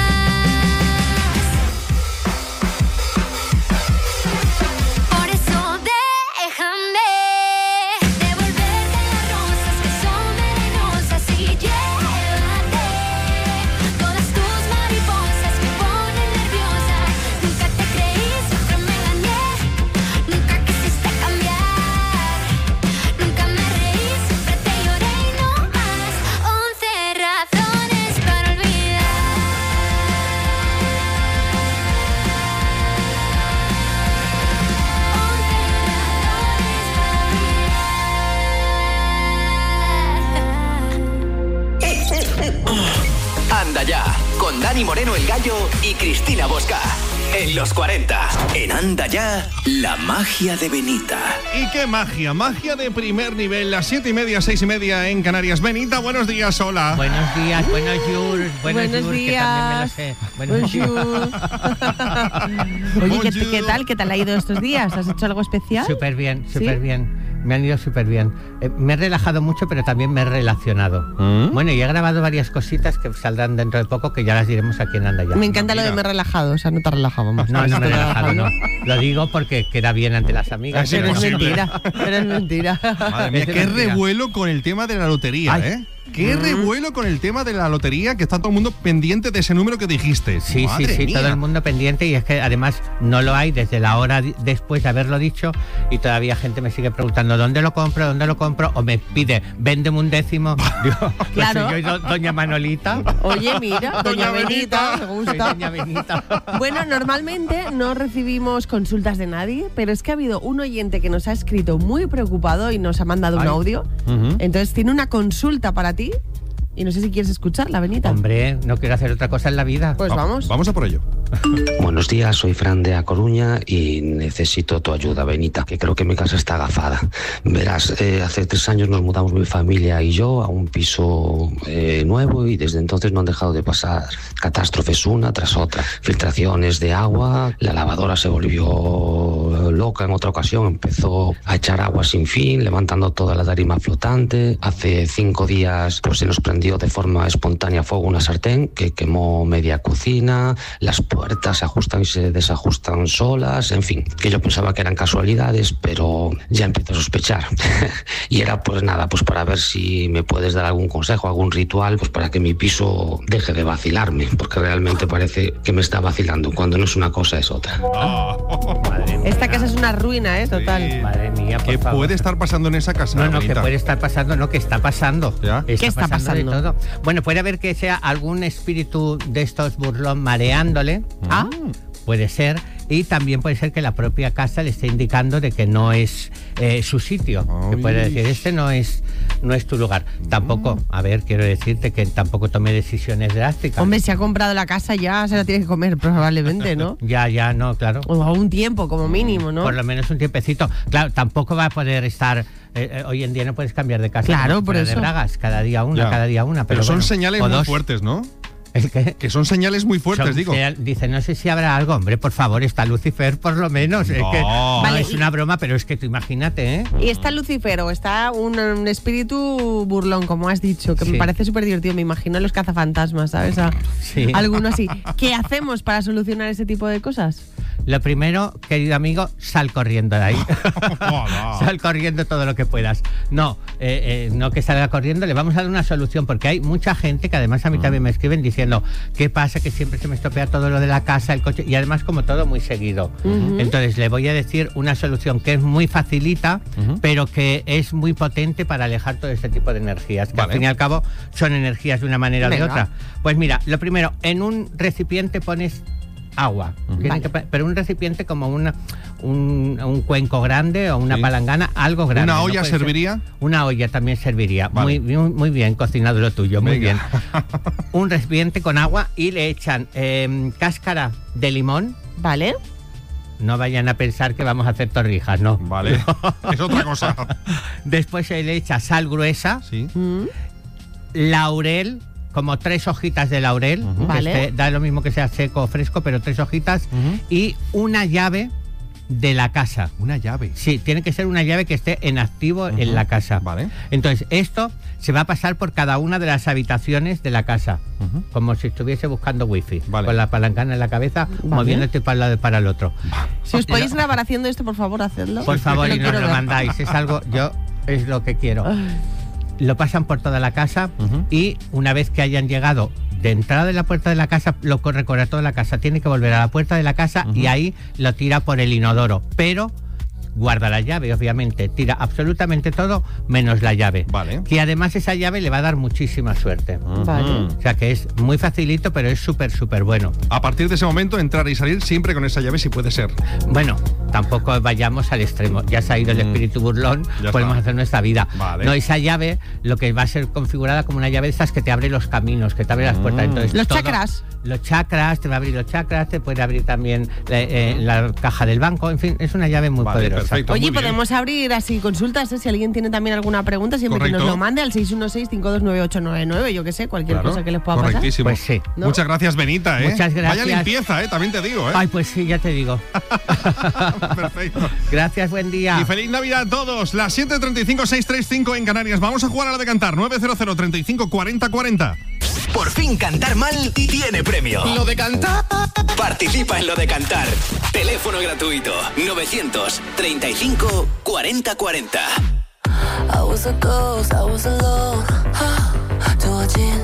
Por eso déjame devolverte las rosas que son venenosas y llévate todas tus mariposas me ponen nerviosa. Nunca te creí, siempre me engañé. Nunca quisiste cambiar. Nunca me reí, siempre te lloré y no más. Once razones para olvidar. Anda ya, con Dani Moreno el Gallo y Cristina Bosca. En los cuarenta, en Anda ya, la magia de Benita. ¿Y qué magia? Magia de primer nivel, las siete y media, seis y media en Canarias. Benita, buenos días, hola. Buenos días, buenos yurs, buenos, Buenos yurs, que días. también me lo sé. Buenos Bonjour. Oye, ¿qué, ¿qué tal? ¿Qué tal ha ido estos días? ¿Has hecho algo especial? Súper bien, súper ¿Sí? bien. Me han ido súper bien. Eh, me he relajado mucho, pero también me he relacionado. ¿Mm? Bueno, y he grabado varias cositas que saldrán dentro de poco, que ya las diremos aquí en Anda Ya. Me encanta lo de me he relajado, o sea, no te has relajado más. No, no me he Estoy relajado, no. relajando. Lo digo porque queda bien ante las amigas. Sí, Pero es posible. mentira, pero es mentira. Madre mía, Es de qué mentira. revuelo con el tema de la lotería, Ay. ¿eh? Qué revuelo con el tema de la lotería, que está todo el mundo pendiente de ese número que dijiste. Sí, Madre sí, sí, mía. todo el mundo pendiente, y es que además no lo hay desde la hora di- después de haberlo dicho, y todavía gente me sigue preguntando ¿dónde lo compro? ¿Dónde lo compro? O me pide, véndeme un décimo. Digo, pues Claro. soy yo y do- doña Manolita. Oye, mira, doña Benita, me Soy gusta. doña Benita. Bueno, normalmente no recibimos consultas de nadie, pero es que ha habido un oyente que nos ha escrito muy preocupado y nos ha mandado un Ay. audio. Ujú. Entonces tiene una consulta para ti y no sé si quieres escucharla, Benita. Hombre, no quiero hacer otra cosa en la vida. Pues vamos. Vamos a por ello. Buenos días, soy Fran de A Coruña y necesito tu ayuda, Benita, que creo que mi casa está agafada. Verás, eh, hace tres años nos mudamos mi familia y yo a un piso eh, nuevo, y desde entonces no han dejado de pasar catástrofes una tras otra. Filtraciones de agua, la lavadora se volvió loca en otra ocasión, empezó a echar agua sin fin, levantando toda la tarima flotante. Hace cinco días pues se nos prendió prendió de forma espontánea fuego una sartén que quemó media cocina, las puertas se ajustan y se desajustan solas, en fin, que yo pensaba que eran casualidades, pero ya empiezo a sospechar. Y era pues nada, pues para ver si me puedes dar algún consejo, algún ritual, pues para que mi piso deje de vacilarme, porque realmente parece que me está vacilando, cuando no es una cosa es otra. Oh. Esta casa es una ruina, ¿eh? Total. Sí. Madre mía, por ¿Qué favor. puede estar pasando en esa casa? No, no, Benita? que puede estar pasando, no, que está pasando. ¿Ya? ¿Qué está pasando? de todo. Bueno, puede haber que sea algún espíritu de estos burlón mareándole. Ah. Puede ser. Y también puede ser que la propia casa le esté indicando de que no es eh, su sitio. Que puede decir, este no es, no es tu lugar. Tampoco, a ver, quiero decirte que tampoco tome decisiones drásticas. Hombre, si ha comprado la casa ya se la tiene que comer probablemente, ¿no? Ya, ya, no, claro. O a un tiempo, como mínimo, ¿no? Por lo menos un tiempecito. Claro, tampoco va a poder estar... Eh, eh, hoy en día no puedes cambiar de casa. Claro, como por fuera eso. de bragas, cada día una, Ya. cada día una. Pero, Pero son bueno, señales o muy dos. fuertes, ¿no? ¿El qué? Que son señales muy fuertes, Son digo. señal- dice, no sé si habrá algo. Hombre, por favor, está Lucifer por lo menos. Es No. que no Vale, es y- una broma, pero es que tú imagínate, ¿eh? Y está Lucifer o está un, un espíritu burlón, como has dicho, que Sí. me parece súper divertido. Me imagino a los cazafantasmas, ¿sabes? A- Sí. Alguno así. ¿Qué hacemos para solucionar ese tipo de cosas? Lo primero, querido amigo, sal corriendo de ahí. Hola. Sal corriendo todo lo que puedas. No, eh, eh, no que salga corriendo, le vamos a dar una solución, porque hay mucha gente que además a mí también me escriben diciendo, ¿qué pasa? Que siempre se me estropea todo lo de la casa, el coche, y además como todo muy seguido. Ujú. Entonces le voy a decir una solución que es muy facilita, Ujú. pero que es muy potente para alejar todo este tipo de energías, que Vale. al fin y al cabo son energías de una manera o de Venga. otra. Pues mira, lo primero, en un recipiente pones agua, Tiene Vale. que pa- pero un recipiente como una, un, un cuenco grande o una Sí. palangana, algo grande. ¿Una no olla puede ser- serviría? Una olla también serviría. Vale. Muy, muy, muy bien cocinado lo tuyo, muy Venga. bien. Un recipiente con agua y le echan eh, cáscara de limón. ¿Vale? No vayan a pensar que vamos a hacer torrijas, no. Vale. Es otra cosa. Después se le echa sal gruesa, Sí. Mm. laurel, como tres hojitas de laurel, Ujú. que Vale. esté- da lo mismo que sea seco o fresco, pero tres hojitas, Ujú. y una llave de la casa. Una llave. Sí, tiene que ser una llave que esté en activo Ujú. en la casa. Vale. Entonces, esto se va a pasar por cada una de las habitaciones de la casa, Ujú. como si estuviese buscando wifi, Vale. con la palancana en la cabeza, Vale. moviéndote para un lado y para el otro. Si os podéis Lo- grabar haciendo esto, por favor, hacedlo. Por favor, y nos quiero lo ver. mandáis. Es algo, yo, es lo que quiero. Lo pasan por toda la casa Ujú. y una vez que hayan llegado de entrada de la puerta de la casa, lo co- recorre toda la casa. Tiene que volver a la puerta de la casa y ahí lo tira por el inodoro. Pero guarda la llave, obviamente. Tira absolutamente todo menos la llave. Vale. Que además esa llave le va a dar muchísima suerte. Vale. O sea que es muy facilito, pero es súper, súper bueno. A partir de ese momento, entrar y salir siempre con esa llave si puede ser. Bueno, tampoco vayamos al extremo. Ya se ha ido el Mm. espíritu burlón, Ya podemos está. hacer nuestra vida. Vale. No, esa llave, lo que va a ser configurada como una llave de estas que te abre los caminos, que te abre las puertas. Mm. Entonces, Los todo- chakras. Los chakras, te va a abrir los chakras, te puede abrir también eh, eh, la caja del banco, en fin, es una llave muy Vale, poderosa. perfecto. Oye, muy bien. podemos abrir así consultas, ¿eh? Si alguien tiene también alguna pregunta, siempre que Correcto. nos lo mande al seis uno seis, cinco dos nueve, ocho nueve nueve, yo que sé, cualquier Claro, cosa que les pueda pasar. correctísimo. Pues sí. ¿No? Muchas gracias, Benita, ¿eh? Muchas gracias. Vaya limpieza, ¿eh? También te digo, ¿eh? Ay, pues sí, ya te digo. Perfecto. Gracias, buen día. Y feliz Navidad a todos. Las siete treinta y cinco, seis treinta y cinco en Canarias. Vamos a jugar a la de cantar. nueve cero cero, treinta y cinco, cuarenta, cuarenta. Por fin cantar mal y tiene premio. Lo de cantar. Participa en Lo de Cantar. Teléfono gratuito novecientos treinta y cinco cuarenta cuarenta. I was a ghost, I was alone. 두어진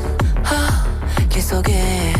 길 속에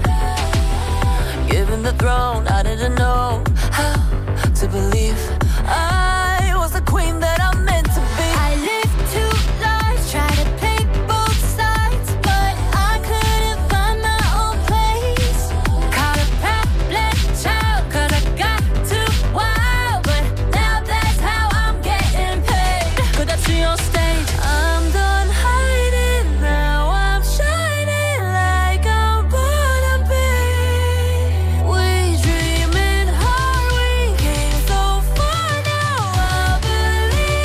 Given the throne, I didn't know how to believe I was the queen that I'm meant to be. I lived two lives, tried to play both sides, but I couldn't find my own place. Caught a problem child, 'cause I got too wild, but now that's how I'm getting paid. Could I see on stage? I'm done hiding now, I'm shining like I'm born to be. We dreaming hard, we came so far now, I believe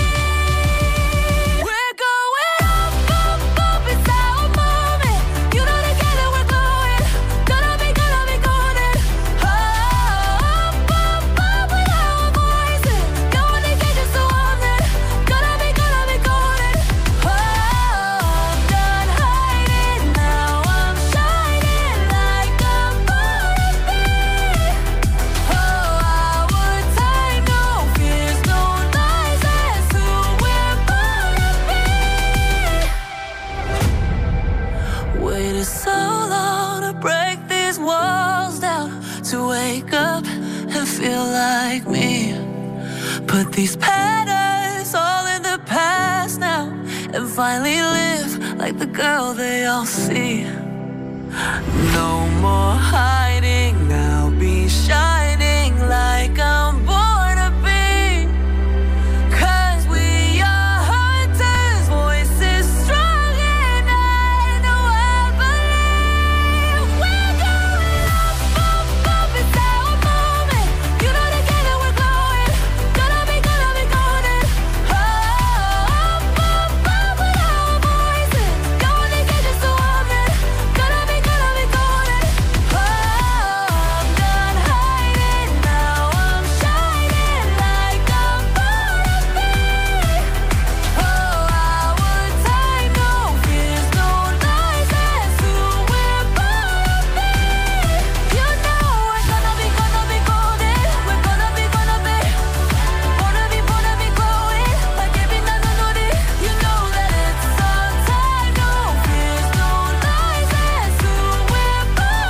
these patterns all in the past now and finally live like the girl they all see. No more hiding, I'll be shining like I'm born to be. 'Cause we are hunters, voices strong and I know I believe. We're going up, up, up, it's our moment. You know together we're glowing. Gonna be, gonna be golden. Up, up, up with our voices. Going to get just a woman. Gonna be, gonna be golden. Oh, I'm done hiding now. I'm shining like I'm born to be. Oh, our time, no fears, no lies. That's who we're born to be. You know we're gonna be, gonna be golden. We're gonna be, gonna be, gonna be, gonna be glowing like every night I know it. You know that it's our time, no fears, no lies. That's who we're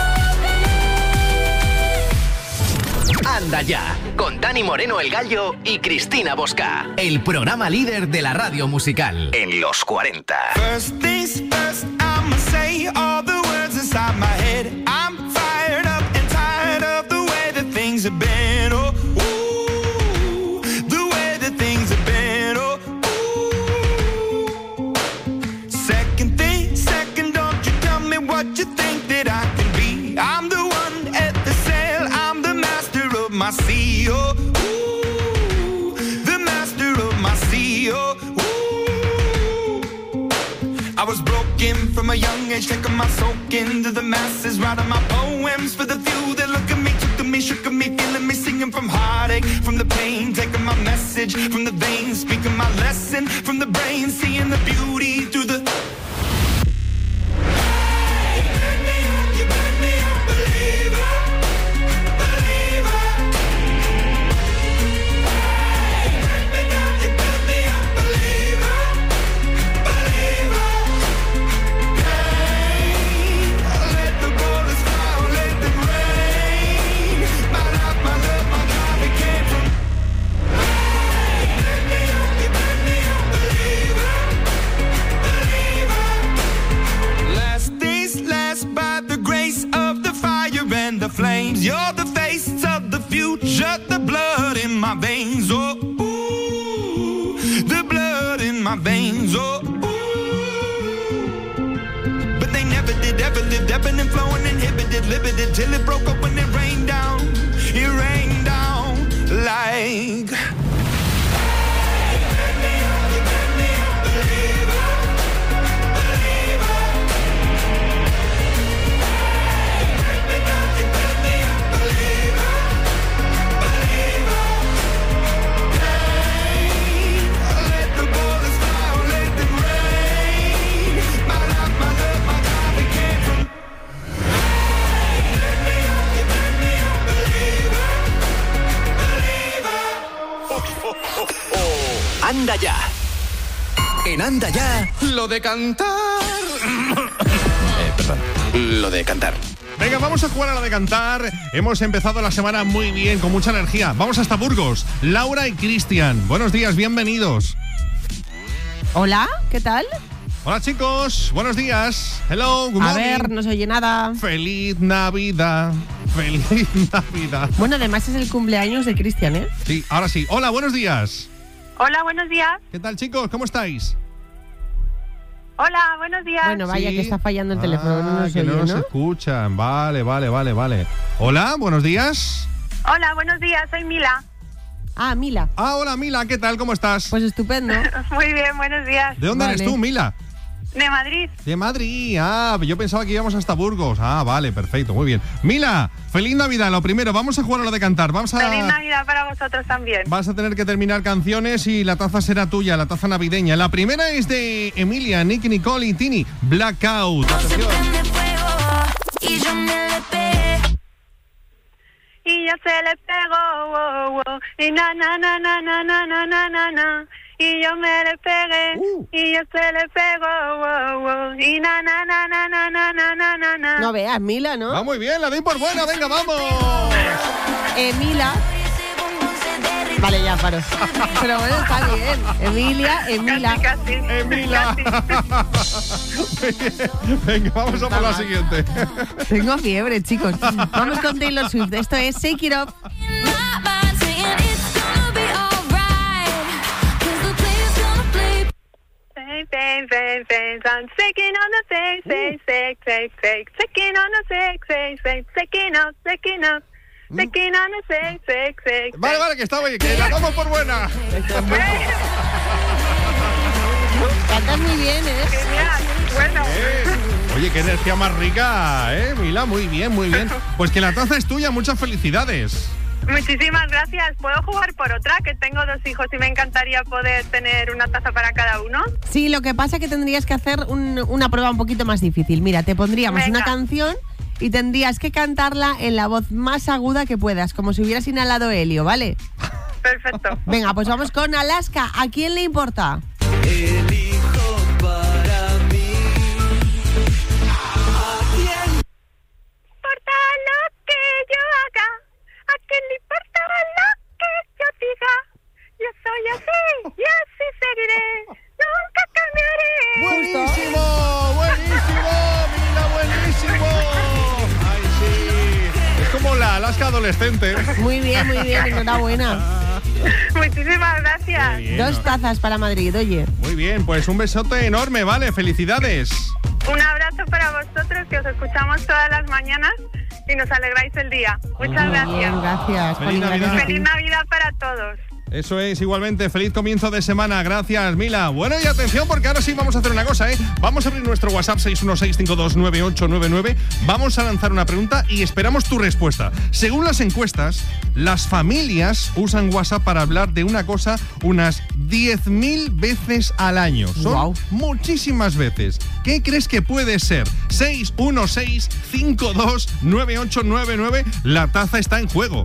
born to be. Anda ya, con Dani Moreno el Gallo y Cristina Bosca. El programa líder de la radio musical en los cuarenta. First things first, I'ma say all the words inside my head. I'm fired up and tired of the way that things have been. Oh, ooh, the way that things have been. Oh, ooh. Second thing, second, don't you tell me what you think that I can be. I'm the one at the sail, I'm the master of my sea. Oh, ooh, the master of my sea. Oh, I was broken from a young age, taking my soak into the masses, writing my poems for the few that look at me, took to me, shook at me, feeling me, singing from heartache, from the pain, taking my message from the veins, speaking my lesson from the brain, seeing the beauty through the. Last days last by the grace of the fire and the flames. You're the face of the future, the blood in my veins. Oh, ooh, the blood in my veins. Oh, ooh. But they never did, ever lived, ebbing and flowing, inhibited, limited, till it broke up when it rained down. It rained down like. Anda ya. En Anda ya, Lo de cantar. eh, perdón, lo de cantar. Venga, vamos a jugar a la de cantar. Hemos empezado la semana muy bien, con mucha energía. Vamos hasta Burgos. Laura y Cristian, buenos días, bienvenidos. Hola, ¿qué tal? Hola chicos, buenos días. Hello, good A morning. ver, no se oye nada. Feliz Navidad. Feliz Navidad. Bueno, además es el cumpleaños de Cristian, ¿eh? Sí, ahora sí. Hola, buenos días. Hola, buenos días. ¿Qué tal chicos? ¿Cómo estáis? Hola, buenos días. Bueno, vaya Sí. que está fallando el teléfono, no Ah, nos que oye, no nos ¿no? escuchan. Vale, vale, vale, vale. Hola, buenos días. Hola, buenos días, soy Mila. Ah, Mila. Ah, hola Mila, ¿qué tal? ¿Cómo estás? Pues estupendo. Muy bien, buenos días. ¿De dónde Vale. eres tú, Mila? De Madrid. De Madrid. Ah, yo pensaba que íbamos hasta Burgos. Ah, vale, perfecto, muy bien. Mila, feliz Navidad. Lo primero, vamos a jugar a lo de cantar. Vamos a... Feliz Navidad para vosotros también. Vas a tener que terminar canciones y la taza será tuya, la taza navideña. La primera es de Emilia, Nicky, Nicole y Tini. Blackout. Atención. Y yo me le pegué. Y yo se le pego, wow, wow. Y na, na, na, na, na, na, na, na, na, na. Y yo me le pegué. Uh. Y yo se le pego, wow, wow. Y na, na, na, na, na, na, na, na, na, na. No veas, Mila, ¿no? Va muy bien, la doy por buena. Venga, vamos. Eh, Mila Vale, ya paro. Pero bueno, está bien. Emilia, Emila. Casi, casi. Emila. Venga, vamos a por la siguiente. Tengo fiebre, chicos. Vamos con Taylor Swift. Esto es Shake It Up. Fake, fake, fake, I'm shaking on the fake, fake, fake, fake, fake, shaking on the fake, fake, fake, shaking up, shaking up, shaking on the fake, fake, fake. Vale, vale, que está bien, que la damos por buena. Cantas muy bien, ¿eh? Genial, bueno. Eh, oye, qué energía más rica, ¿eh, Mila? Muy bien, muy bien. Pues que la taza es tuya, muchas felicidades. Muchísimas gracias. ¿Puedo jugar por otra? Que tengo dos hijos y me encantaría poder tener una taza para cada uno. Sí, lo que pasa es que tendrías que hacer un- una prueba un poquito más difícil. Mira, te pondríamos Venga. una canción y tendrías que cantarla en la voz más aguda que puedas, como si hubieras inhalado helio, ¿vale? Perfecto. Venga, pues vamos con Alaska. ¿A quién le importa? Elijo para mí. ¿A quién? importa lo que yo haga? ¿A quién le importa lo que yo diga? Yo soy así y así seguiré. Nunca cambiaré. ¡Buenísimo! ¡Buenísimo! ¡Mila, buenísimo! ¡Ay, sí! Es como la Alaska adolescente. Muy bien, muy bien, enhorabuena. Muchísimas gracias. Qué bien, Dos ¿no? tazas para Madrid, oye. Muy bien, pues un besote enorme, ¿vale? ¡Felicidades! Un abrazo para vosotros, que os escuchamos todas las mañanas y nos alegráis el día. Muchas gracias. Bien, gracias. Feliz Poli, Navidad. gracias a ti. Feliz Navidad para todos. Eso es, igualmente, feliz comienzo de semana. Gracias, Mila. Bueno, y atención, porque ahora sí vamos a hacer una cosa, ¿eh? Vamos a abrir nuestro WhatsApp seis uno seis cinco dos nueve ocho nueve nueve. Vamos a lanzar una pregunta y esperamos tu respuesta. Según las encuestas, las familias usan WhatsApp para hablar de una cosa unas diez mil veces al año. Son Guau. muchísimas veces. ¿Qué crees que puede ser? seis uno seis cinco dos nueve ocho nueve nueve. La taza está en juego.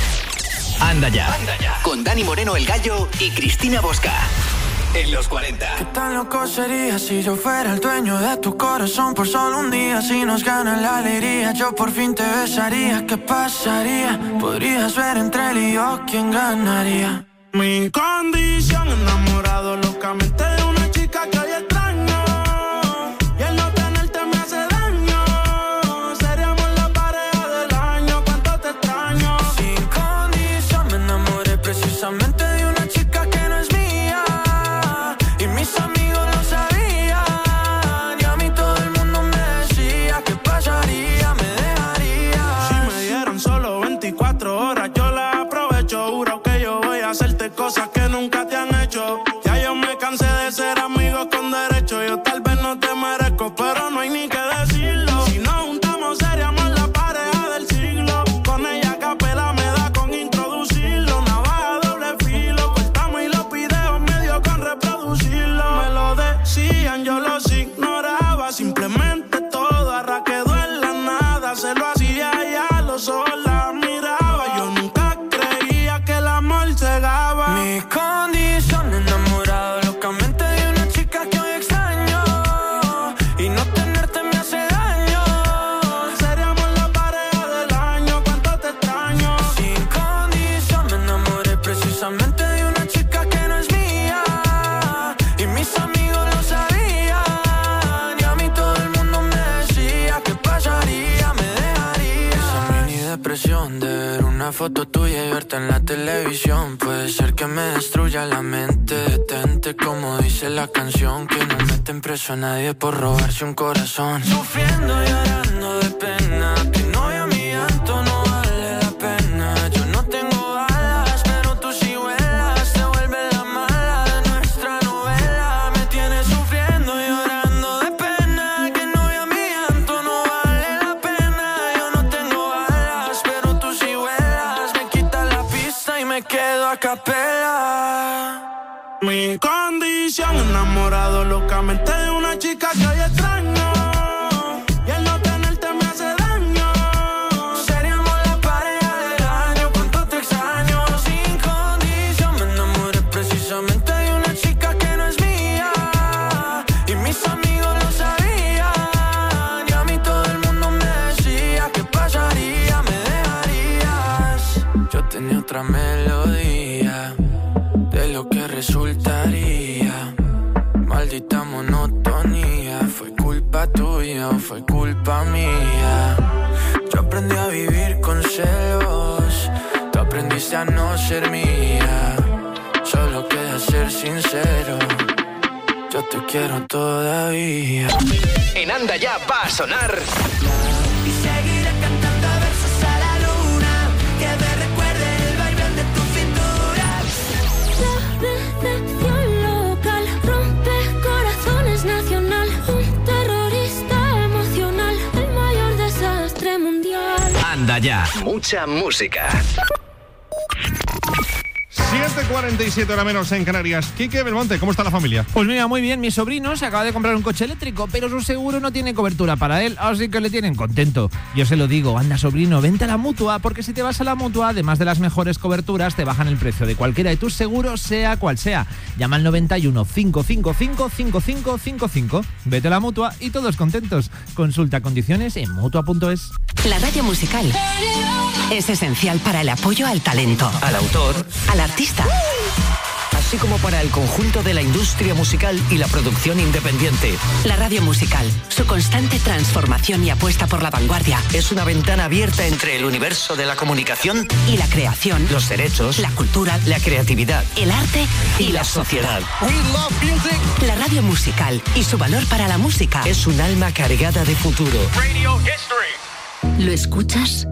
Anda ya, con Dani Moreno el Gallo y Cristina Bosca. En los cuarenta. ¿Qué tan loco sería si yo fuera el dueño de tu corazón por solo un día? Si nos gana la alegría, yo por fin te besaría. ¿Qué pasaría? Podrías ver entre él y yo quién ganaría. Mi condición, enamorado locamente de una chica que hoy extraño. Y el no tenerte me hace daño. Seríamos la pareja del año, cuánto te extraño. Sin condición me enamoré precisamente de una chica que no es mía. Y mis amigos lo sabían. Y a mí todo el mundo me decía ¿qué pasaría? Me dejaría. Si me dieron solo veinticuatro horas, yo las aprovecho. Juro que yo voy a hacerte cosas que nunca te han hecho. Ya yo me cansé de ser amigos con derecho. Yo tal vez no te merezco, pero no hay ni que decirlo. Si nos juntamos seríamos la pareja del siglo. Con ella a capela me da con introducirlo. Navaja doble filo, cortamos y los videos medio con reproducirlo. Me lo decían, yo los ignoraba. Simplemente todo arra quedó en la nada. Se lo hacía y a los ojos la miraba. Yo nunca creía que el amor cegaba. Mi condición, enamorado locamente de una chica que hoy extraño. Y no tenerte me hace daño. Seríamos la pareja del año, cuánto te extraño. Sin condición me enamoré precisamente de una chica que no es mía. Y mis amigos lo sabían. Y a mí todo el mundo me decía ¿qué pasaría? Me dejaría. Esa mini depresión de ver una foto tuya y verte en la televisión. Puede ser que me destruya la mente. Detente como dice la canción. Que no meten preso a nadie por robarse un corazón. Sufriendo y llorando de pena. Que no y a mi llanto no vale la pena. Yo no tengo alas, pero tú sí vuelas. Te vuelve la mala de nuestra novela. Me tienes sufriendo y llorando de pena. Que no y a mi llanto no vale la pena. Yo no tengo alas, pero tú sí vuelas. Me quitas la pista y me quedo a capela. Mi condición, enamorado locamente de una chica que hoy extraño. Y el no tenerte me hace daño. Seríamos la pareja del año, cuánto te extraño. Sin condición me enamoré precisamente de una chica que no es mía. Y mis amigos lo sabían. Y a mí todo el mundo me decía ¿qué pasaría? Me dejarías. Yo tenía otra melodía. maldita monotonía. ¿Fue culpa tuya o fue culpa mía? Yo aprendí a vivir con celos, tú aprendiste a no ser mía. Solo queda ser sincero, yo te quiero todavía. En Anda Ya va a sonar. Y seguiré cantando versos a la luna, que me recuerde el vaivén de tu cintura. La decepción local rompe corazones nacional. Un terrorista emocional, el mayor desastre mundial. Anda Ya. Mucha música. siete cuarenta y siete hora menos en Canarias. Quique Belmonte, ¿cómo está la familia? Pues mira, muy bien, mi sobrino se acaba de comprar un coche eléctrico, pero su seguro no tiene cobertura para él, así que le tienen contento. Yo se lo digo, anda sobrino, vente a la Mutua, porque si te vas a la Mutua, además de las mejores coberturas, te bajan el precio de cualquiera de tus seguros, sea cual sea. Llama al noventa y uno, cinco cinco cinco, cinco cinco cinco cinco. Vete a la Mutua y todos contentos. Consulta condiciones en mutua punto es. La radio musical es esencial para el apoyo al talento, al autor, al artista, así como para el conjunto de la industria musical y la producción independiente. La radio musical, su constante transformación y apuesta por la vanguardia, es una ventana abierta entre el universo de la comunicación y la creación, los derechos, la cultura, la creatividad, el arte y, y la sociedad. We love music. La radio musical y su valor para la música es un alma cargada de futuro. Radio History. ¿Lo escuchas?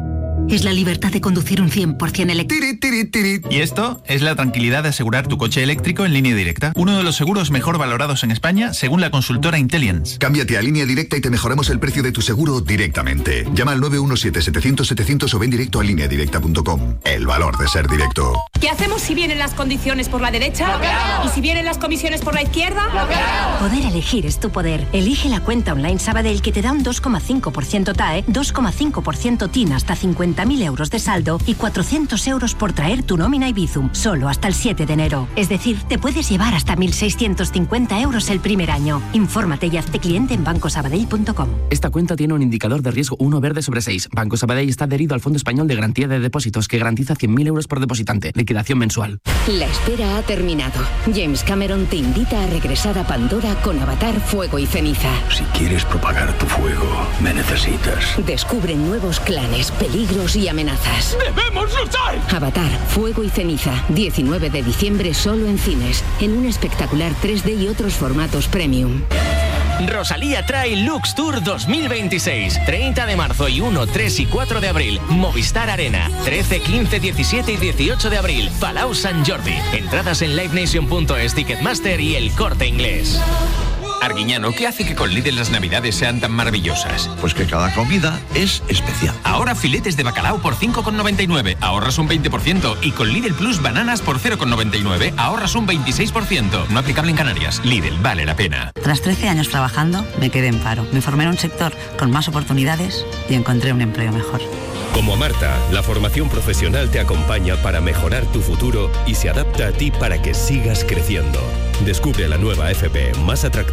Es la libertad de conducir un cien por ciento eléctrico. Y esto es la tranquilidad de asegurar tu coche eléctrico en Línea Directa. Uno de los seguros mejor valorados en España, según la consultora Intelliance. Cámbiate a Línea Directa y te mejoramos el precio de tu seguro directamente. Llama al nueve uno siete, setecientos, setecientos o ven directo a línea directa punto com. El valor de ser directo. ¿Qué hacemos si vienen las condiciones por la derecha? ¿Y si vienen las comisiones por la izquierda? Poder elegir es tu poder. Elige la cuenta online Sabadell que te da un dos coma cinco por ciento T A E, dos coma cinco por ciento T I N hasta cincuenta mil euros de saldo y cuatrocientos euros por traer tu nómina y Bizum, solo hasta el siete de enero. Es decir, te puedes llevar hasta mil seiscientos cincuenta euros el primer año. Infórmate y hazte cliente en banco sabadell punto com. Esta cuenta tiene un indicador de riesgo uno verde sobre seis. Banco Sabadell está adherido al Fondo Español de Garantía de Depósitos, que garantiza cien mil euros por depositante. Liquidación mensual. La espera ha terminado. James Cameron te invita a regresar a Pandora con Avatar, Fuego y Ceniza. Si quieres propagar tu fuego, me necesitas. Descubre nuevos clanes, peligros y amenazas. ¡Debemos luchar! Avatar, Fuego y Ceniza, diecinueve de diciembre solo en cines, en un espectacular tres D y otros formatos premium. Rosalía trae Lux Tour dos mil veintiséis, treinta de marzo y uno, tres y cuatro de abril. Movistar Arena, trece, quince, diecisiete y dieciocho de abril. Palau Sant Jordi. Entradas en live nation punto es, Ticketmaster y El Corte Inglés. Arguiñano, ¿qué hace que con Lidl las navidades sean tan maravillosas? Pues que cada comida es especial. Ahora filetes de bacalao por cinco con noventa y nueve, ahorras un veinte por ciento. Y con Lidl Plus bananas por cero con noventa y nueve, ahorras un veintiséis por ciento. No aplicable en Canarias. Lidl, vale la pena. Tras trece años trabajando, me quedé en paro. Me formé en un sector con más oportunidades y encontré un empleo mejor. Como Marta, la formación profesional te acompaña para mejorar tu futuro y se adapta a ti para que sigas creciendo. Descubre la nueva F P más atractiva